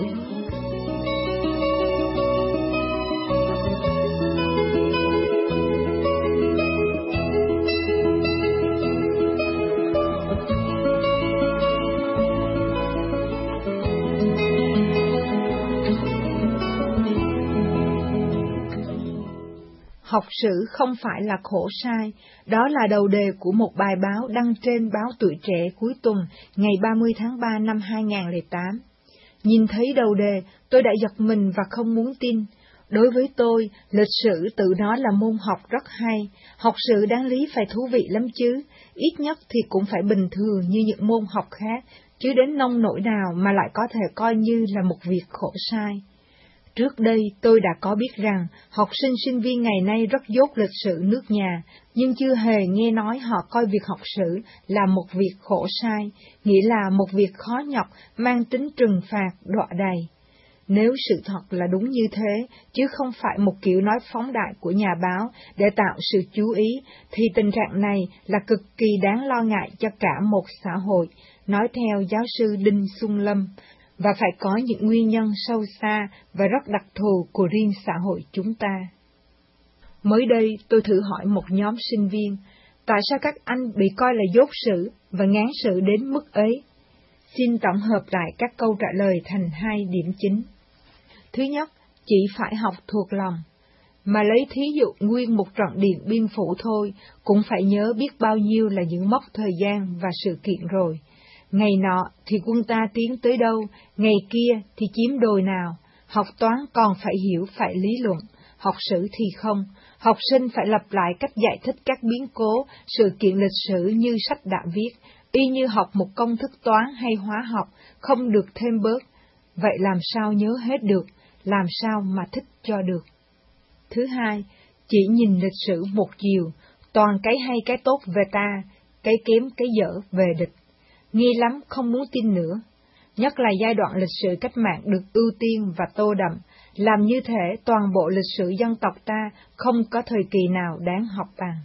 Học sử không phải là khổ sai, đó là đầu đề của một bài báo đăng trên báo Tuổi Trẻ cuối tuần ngày ba mươi tháng ba năm hai nghìn không trăm lẻ tám. Nhìn thấy đầu đề, tôi đã giật mình và không muốn tin. Đối với tôi, lịch sử tự nó là môn học rất hay, học sử đáng lý phải thú vị lắm chứ, ít nhất thì cũng phải bình thường như những môn học khác, chứ đến nông nỗi nào mà lại có thể coi như là một việc khổ sai. Trước đây tôi đã có biết rằng học sinh sinh viên ngày nay rất dốt lịch sử nước nhà, nhưng chưa hề nghe nói họ coi việc học sử là một việc khổ sai, nghĩa là một việc khó nhọc, mang tính trừng phạt, đọa đầy. Nếu sự thật là đúng như thế, chứ không phải một kiểu nói phóng đại của nhà báo để tạo sự chú ý, thì tình trạng này là cực kỳ đáng lo ngại cho cả một xã hội, nói theo giáo sư Đinh Xuân Lâm, và phải có những nguyên nhân sâu xa và rất đặc thù của riêng xã hội chúng ta. Mới đây, tôi thử hỏi một nhóm sinh viên, tại sao các anh bị coi là dốt sử và ngán sử đến mức ấy? Xin tổng hợp lại các câu trả lời thành hai điểm chính. Thứ nhất, chỉ phải học thuộc lòng, mà lấy thí dụ nguyên một trận Điện Biên Phủ thôi, cũng phải nhớ biết bao nhiêu là những mốc thời gian và sự kiện rồi. Ngày nọ thì quân ta tiến tới đâu, ngày kia thì chiếm đồi nào, học toán còn phải hiểu phải lý luận, học sử thì không, học sinh phải lặp lại cách giải thích các biến cố, sự kiện lịch sử như sách đã viết, y như học một công thức toán hay hóa học, không được thêm bớt, vậy làm sao nhớ hết được, làm sao mà thích cho được. Thứ hai, chỉ nhìn lịch sử một chiều, toàn cái hay cái tốt về ta, cái kém cái dở về địch. Nghi lắm không muốn tin nữa, nhất là giai đoạn lịch sử cách mạng được ưu tiên và tô đậm, làm như thể toàn bộ lịch sử dân tộc ta không có thời kỳ nào đáng học bằng.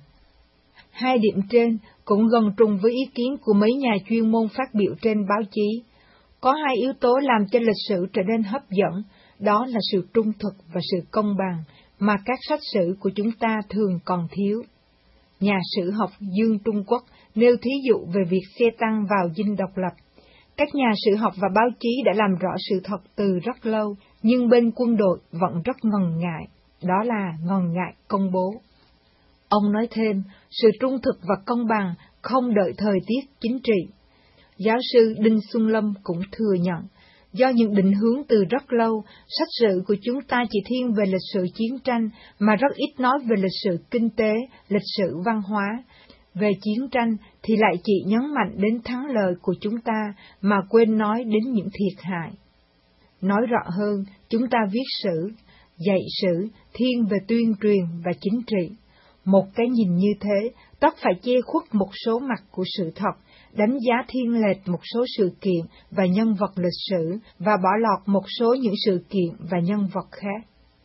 Hai điểm trên cũng gần trùng với ý kiến của mấy nhà chuyên môn phát biểu trên báo chí. Có hai yếu tố làm cho lịch sử trở nên hấp dẫn, đó là sự trung thực và sự công bằng, mà các sách sử của chúng ta thường còn thiếu. Nhà sử học Dương Trung Quốc nêu thí dụ về việc xe tăng vào dinh độc lập. Các nhà sử học và báo chí đã làm rõ sự thật từ rất lâu, nhưng bên quân đội vẫn rất ngần ngại, đó là ngần ngại công bố. Ông nói thêm, sự trung thực và công bằng không đợi thời tiết chính trị. Giáo sư Đinh Xuân Lâm cũng thừa nhận, do những định hướng từ rất lâu, sách sử của chúng ta chỉ thiên về lịch sử chiến tranh, mà rất ít nói về lịch sử kinh tế, lịch sử văn hóa. Về chiến tranh thì lại chỉ nhấn mạnh đến thắng lợi của chúng ta, mà quên nói đến những thiệt hại. Nói rõ hơn, chúng ta viết sử, dạy sử, thiên về tuyên truyền và chính trị. Một cái nhìn như thế, tất phải che khuất một số mặt của sự thật, đánh giá thiên lệch một số sự kiện và nhân vật lịch sử, và bỏ lọt một số những sự kiện và nhân vật khác.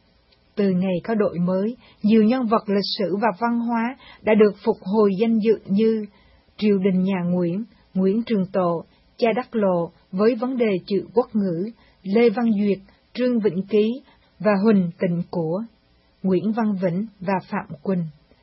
Từ ngày có đổi mới, nhiều nhân vật lịch sử và văn hóa đã được phục hồi danh dự như triều đình nhà Nguyễn, Nguyễn Trường Tộ, Cha Đắc Lộ với vấn đề chữ quốc ngữ, Lê Văn Duyệt, Trương Vĩnh Ký và Huỳnh Tịnh Của, Nguyễn Văn Vĩnh và Phạm Quỳnh.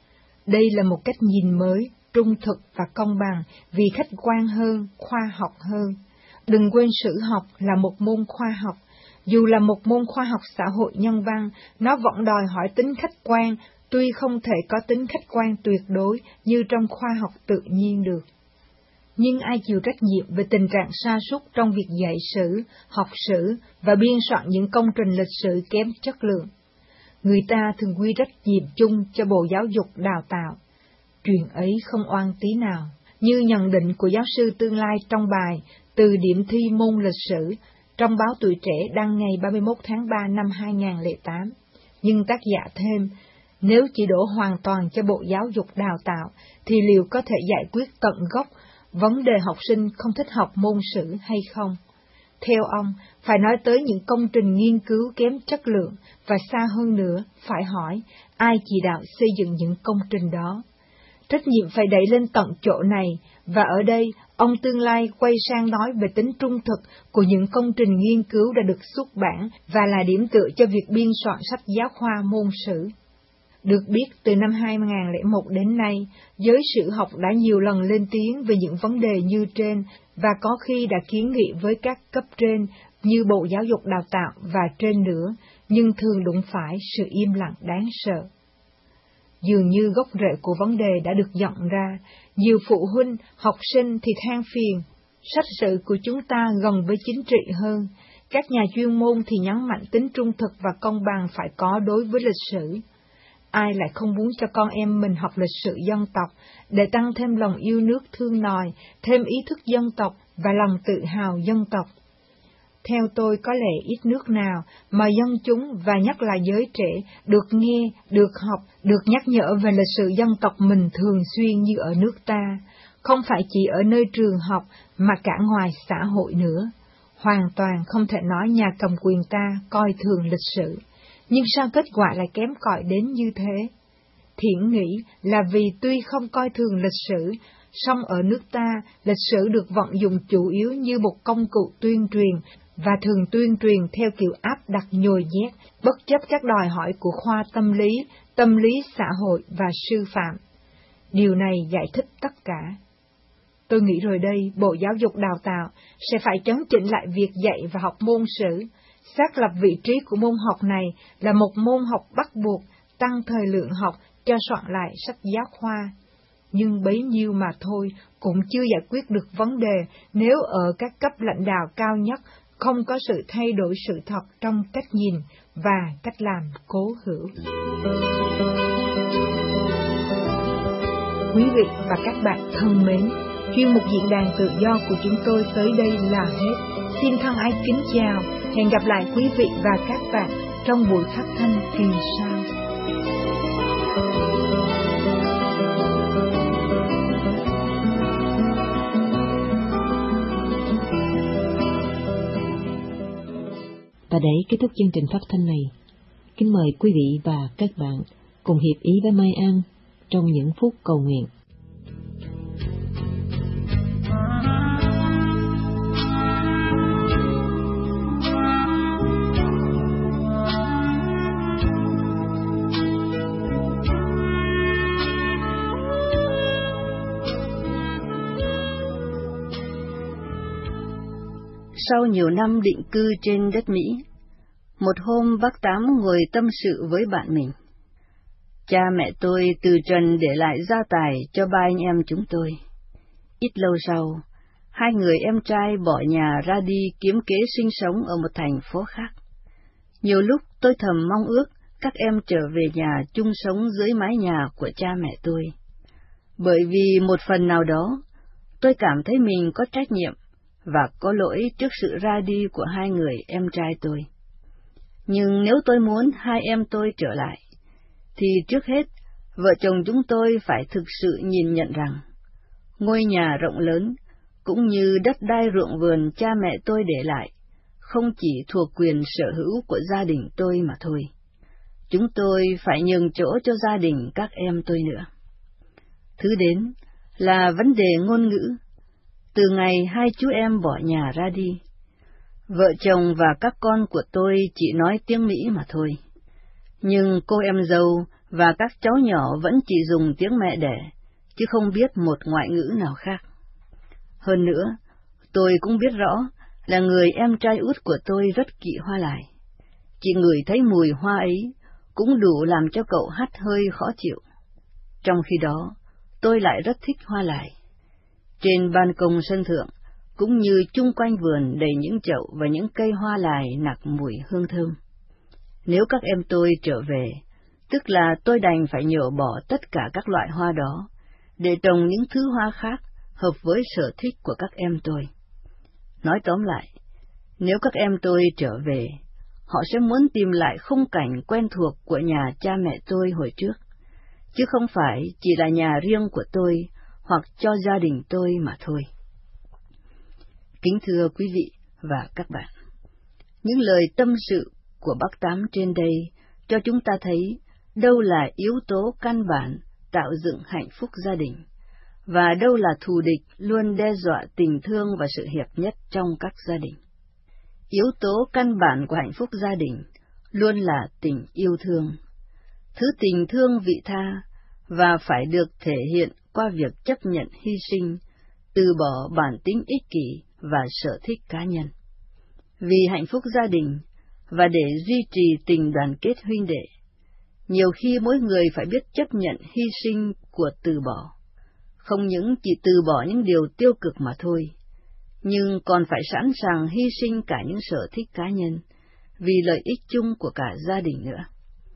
Đây là một cách nhìn mới, trung thực và công bằng vì khách quan hơn, khoa học hơn. Đừng quên sử học là một môn khoa học. Dù là một môn khoa học xã hội nhân văn, nó vẫn đòi hỏi tính khách quan, tuy không thể có tính khách quan tuyệt đối như trong khoa học tự nhiên được. Nhưng ai chịu trách nhiệm về tình trạng sa sút trong việc dạy sử, học sử và biên soạn những công trình lịch sử kém chất lượng? Người ta thường quy trách nhiệm chung cho Bộ Giáo dục Đào tạo. Chuyện ấy không oan tí nào, như nhận định của giáo sư tương lai trong bài Từ điểm thi môn lịch sử trong báo Tuổi Trẻ đăng ngày ba mươi mốt tháng ba năm hai nghìn không trăm lẻ tám. Nhưng tác giả thêm, nếu chỉ đổ hoàn toàn cho Bộ Giáo dục Đào tạo, thì liệu có thể giải quyết tận gốc vấn đề học sinh không thích học môn sử hay không? Theo ông, phải nói tới những công trình nghiên cứu kém chất lượng, và xa hơn nữa, phải hỏi, ai chỉ đạo xây dựng những công trình đó? Trách nhiệm phải đẩy lên tận chỗ này, và ở đây, ông tương lai quay sang nói về tính trung thực của những công trình nghiên cứu đã được xuất bản và là điểm tựa cho việc biên soạn sách giáo khoa môn sử. Được biết, từ năm hai nghìn không trăm lẻ một đến nay, giới sử học đã nhiều lần lên tiếng về những vấn đề như trên và có khi đã kiến nghị với các cấp trên như Bộ Giáo dục Đào tạo và trên nữa, nhưng thường đụng phải sự im lặng đáng sợ. Dường như gốc rễ của vấn đề đã được dọn ra, nhiều phụ huynh, học sinh thì than phiền, sách sử của chúng ta gần với chính trị hơn, các nhà chuyên môn thì nhấn mạnh tính trung thực và công bằng phải có đối với lịch sử. Ai lại không muốn cho con em mình học lịch sử dân tộc, để tăng thêm lòng yêu nước thương nòi, thêm ý thức dân tộc và lòng tự hào dân tộc. Theo tôi, có lẽ ít nước nào mà dân chúng và nhất là giới trẻ được nghe, được học, được nhắc nhở về lịch sử dân tộc mình thường xuyên như ở nước ta, không phải chỉ ở nơi trường học mà cả ngoài xã hội nữa. Hoàn toàn không thể nói nhà cầm quyền ta coi thường lịch sử. Nhưng sao kết quả lại kém cỏi đến như thế? Thiển nghĩ là vì tuy không coi thường lịch sử, song ở nước ta, lịch sử được vận dụng chủ yếu như một công cụ tuyên truyền, và thường tuyên truyền theo kiểu áp đặt nhồi nhét, bất chấp các đòi hỏi của khoa tâm lý, tâm lý xã hội và sư phạm. Điều này giải thích tất cả. Tôi nghĩ rồi đây, Bộ Giáo dục Đào tạo sẽ phải chấn chỉnh lại việc dạy và học môn sử, xác lập vị trí của môn học này là một môn học bắt buộc, tăng thời lượng học cho soạn lại sách giáo khoa. Nhưng bấy nhiêu mà thôi cũng chưa giải quyết được vấn đề nếu ở các cấp lãnh đạo cao nhất không có sự thay đổi sự thật trong cách nhìn và cách làm cố hữu. Quý vị và các bạn thân mến, chuyên mục diễn đàn tự do của chúng tôi tới đây là hết. Xin thân ái kính chào, hẹn gặp lại quý vị và các bạn trong buổi phát thanh kỳ sau. Và để kết thúc chương trình phát thanh này, kính mời quý vị và các bạn cùng hiệp ý với Mai An trong những phút cầu nguyện. Sau nhiều năm định cư trên đất Mỹ, một hôm bác Tám ngồi tâm sự với bạn mình. Cha mẹ tôi từ trần để lại gia tài cho ba anh em chúng tôi. Ít lâu sau, hai người em trai bỏ nhà ra đi kiếm kế sinh sống ở một thành phố khác. Nhiều lúc tôi thầm mong ước các em trở về nhà chung sống dưới mái nhà của cha mẹ tôi. Bởi vì một phần nào đó, tôi cảm thấy mình có trách nhiệm và có lỗi trước sự ra đi của hai người em trai tôi. Nhưng nếu tôi muốn hai em tôi trở lại, thì trước hết, vợ chồng chúng tôi phải thực sự nhìn nhận rằng, ngôi nhà rộng lớn, cũng như đất đai ruộng vườn cha mẹ tôi để lại, không chỉ thuộc quyền sở hữu của gia đình tôi mà thôi. Chúng tôi phải nhường chỗ cho gia đình các em tôi nữa. Thứ đến là vấn đề ngôn ngữ. Từ ngày hai chú em bỏ nhà ra đi, vợ chồng và các con của tôi chỉ nói tiếng Mỹ mà thôi. Nhưng cô em dâu và các cháu nhỏ vẫn chỉ dùng tiếng mẹ đẻ, chứ không biết một ngoại ngữ nào khác. Hơn nữa, tôi cũng biết rõ là người em trai út của tôi rất kỵ hoa lại. Chỉ ngửi thấy mùi hoa ấy cũng đủ làm cho cậu hắt hơi khó chịu. Trong khi đó, tôi lại rất thích hoa lại. Trên ban công sân thượng, cũng như chung quanh vườn đầy những chậu và những cây hoa lài nặc mùi hương thơm. Nếu các em tôi trở về, tức là tôi đành phải nhổ bỏ tất cả các loại hoa đó, để trồng những thứ hoa khác hợp với sở thích của các em tôi. Nói tóm lại, nếu các em tôi trở về, họ sẽ muốn tìm lại khung cảnh quen thuộc của nhà cha mẹ tôi hồi trước, chứ không phải chỉ là nhà riêng của tôi hoặc cho gia đình tôi mà thôi. Kính thưa quý vị và các bạn, những lời tâm sự của bác Tám trên đây cho chúng ta thấy đâu là yếu tố căn bản tạo dựng hạnh phúc gia đình, và đâu là thù địch luôn đe dọa tình thương và sự hiệp nhất trong các gia đình. Yếu tố căn bản của hạnh phúc gia đình luôn là tình yêu thương, thứ tình thương vị tha và phải được thể hiện qua việc chấp nhận hy sinh, từ bỏ bản tính ích kỷ và sở thích cá nhân. Vì hạnh phúc gia đình và để duy trì tình đoàn kết huynh đệ, nhiều khi mỗi người phải biết chấp nhận hy sinh của từ bỏ, không những chỉ từ bỏ những điều tiêu cực mà thôi, nhưng còn phải sẵn sàng hy sinh cả những sở thích cá nhân vì lợi ích chung của cả gia đình nữa.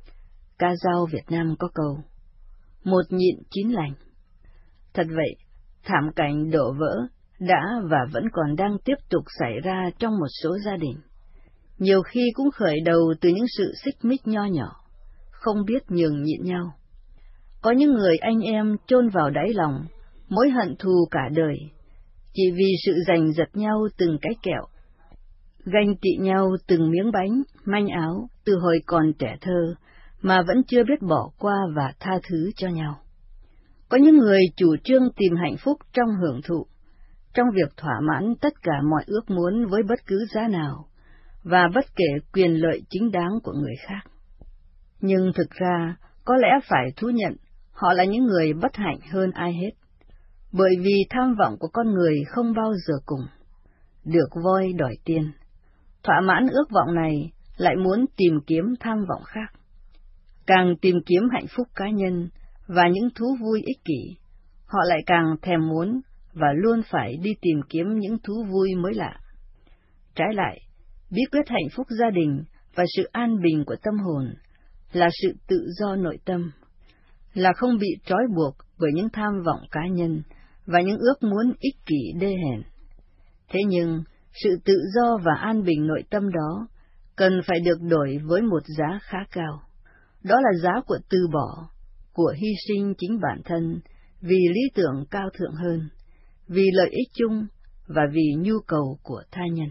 Ca dao Việt Nam có câu, một nhịn chín lành. Thật vậy, thảm cảnh đổ vỡ đã và vẫn còn đang tiếp tục xảy ra trong một số gia đình, nhiều khi cũng khởi đầu từ những sự xích mích nho nhỏ, không biết nhường nhịn nhau. Có những người anh em chôn vào đáy lòng mối hận thù cả đời, chỉ vì sự giành giật nhau từng cái kẹo, ganh tị nhau từng miếng bánh, manh áo từ hồi còn trẻ thơ mà vẫn chưa biết bỏ qua và tha thứ cho nhau. Có những người chủ trương tìm hạnh phúc trong hưởng thụ, trong việc thỏa mãn tất cả mọi ước muốn với bất cứ giá nào, và bất kể quyền lợi chính đáng của người khác. Nhưng thực ra, có lẽ phải thú nhận, họ là những người bất hạnh hơn ai hết, bởi vì tham vọng của con người không bao giờ cùng, được voi đòi tiên. Thỏa mãn ước vọng này lại muốn tìm kiếm tham vọng khác. Càng tìm kiếm hạnh phúc cá nhân và những thú vui ích kỷ, họ lại càng thèm muốn và luôn phải đi tìm kiếm những thú vui mới lạ. Trái lại, bí quyết hạnh phúc gia đình và sự an bình của tâm hồn là sự tự do nội tâm, là không bị trói buộc bởi những tham vọng cá nhân và những ước muốn ích kỷ đê hèn. Thế nhưng, sự tự do và an bình nội tâm đó cần phải được đổi với một giá khá cao. Đó là giá của từ bỏ, của hy sinh chính bản thân vì lý tưởng cao thượng hơn, vì lợi ích chung và vì nhu cầu của tha nhân.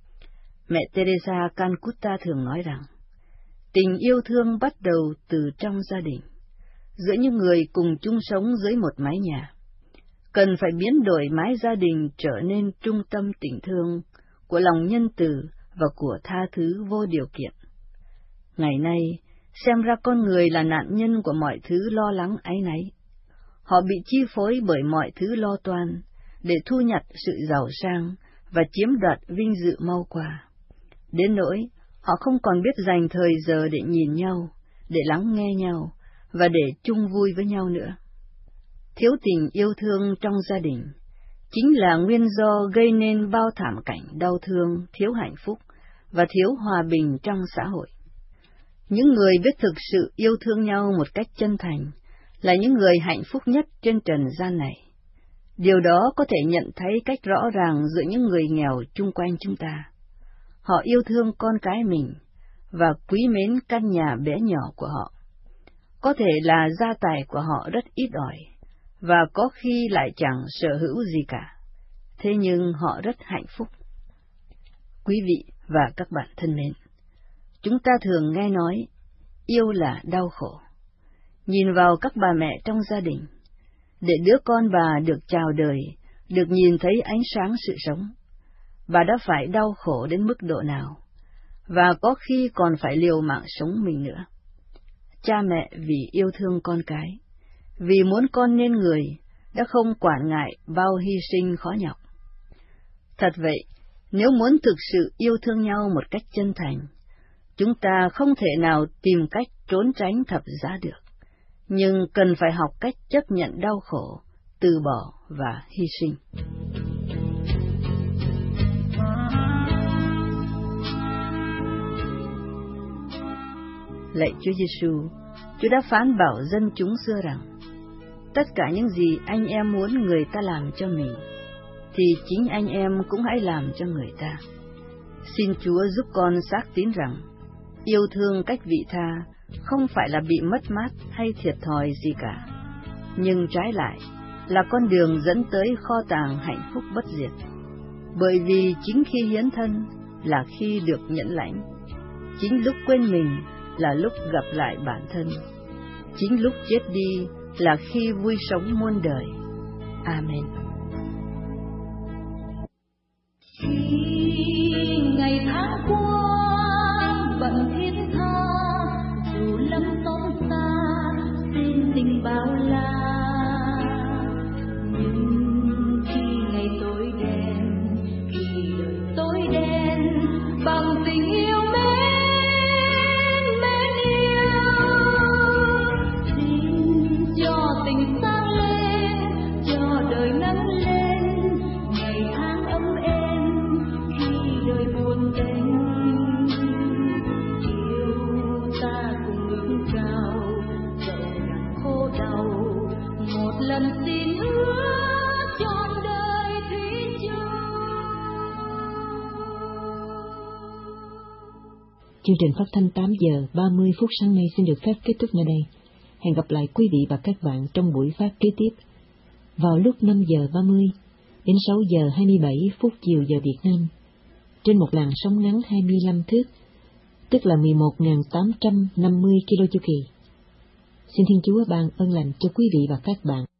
Mẹ Teresa Calcutta thường nói rằng, tình yêu thương bắt đầu từ trong gia đình, giữa những người cùng chung sống dưới một mái nhà. Cần phải biến đổi mái gia đình trở nên trung tâm tình thương, của lòng nhân từ và của tha thứ vô điều kiện. Ngày nay, xem ra con người là nạn nhân của mọi thứ lo lắng áy náy. Họ bị chi phối bởi mọi thứ lo toan, để thu nhặt sự giàu sang và chiếm đoạt vinh dự mau qua. Đến nỗi, họ không còn biết dành thời giờ để nhìn nhau, để lắng nghe nhau, và để chung vui với nhau nữa. Thiếu tình yêu thương trong gia đình chính là nguyên do gây nên bao thảm cảnh đau thương, thiếu hạnh phúc và thiếu hòa bình trong xã hội. Những người biết thực sự yêu thương nhau một cách chân thành là những người hạnh phúc nhất trên trần gian này. Điều đó có thể nhận thấy cách rõ ràng giữa những người nghèo chung quanh chúng ta. Họ yêu thương con cái mình và quý mến căn nhà bé nhỏ của họ. Có thể là gia tài của họ rất ít ỏi, và có khi lại chẳng sở hữu gì cả. Thế nhưng họ rất hạnh phúc. Quý vị và các bạn thân mến, chúng ta thường nghe nói, yêu là đau khổ. Nhìn vào các bà mẹ trong gia đình, để đứa con bà được chào đời, được nhìn thấy ánh sáng sự sống, bà đã phải đau khổ đến mức độ nào, và có khi còn phải liều mạng sống mình nữa. Cha mẹ vì yêu thương con cái, vì muốn con nên người, đã không quản ngại bao hy sinh khó nhọc. Thật vậy, nếu muốn thực sự yêu thương nhau một cách chân thành, chúng ta không thể nào tìm cách trốn tránh thập giá được, nhưng cần phải học cách chấp nhận đau khổ, từ bỏ và hy sinh. Lạy Chúa Giêsu, Chúa đã phán bảo dân chúng xưa rằng, tất cả những gì anh em muốn người ta làm cho mình, thì chính anh em cũng hãy làm cho người ta. Xin Chúa giúp con xác tín rằng, yêu thương cách vị tha không phải là bị mất mát hay thiệt thòi gì cả, nhưng trái lại là con đường dẫn tới kho tàng hạnh phúc bất diệt. Bởi vì chính khi hiến thân là khi được nhận lãnh, chính lúc quên mình là lúc gặp lại bản thân, chính lúc chết đi là khi vui sống muôn đời. Amen. Khi ngày tháng qua bận thiết tha, dù lắm xót xa xin tình bao la, nhưng khi ngày tối đen, khi đời tối đen, bằng tình yêu mến mến yêu, xin cho tình sáng lên, cho đời nắng lên, ngày tháng ấm êm khi đời buồn tênh. Yêu ta cùng ước cao, dẫu nặng khổ đau, một lần xin hứa trọn đời thủy chung. Chương trình phát thanh tám giờ ba mươi phút sáng nay xin được phép kết thúc nơi đây. Hẹn gặp lại quý vị và các bạn trong buổi phát kế tiếp vào lúc năm giờ ba mươi đến sáu giờ hai mươi bảy phút chiều giờ Việt Nam trên một làn sóng ngắn hai mươi lăm thước, tức là mười một nghìn tám trăm năm mươi ki lô chu kỳ. Xin Thiên Chúa ban ơn lành cho quý vị và các bạn.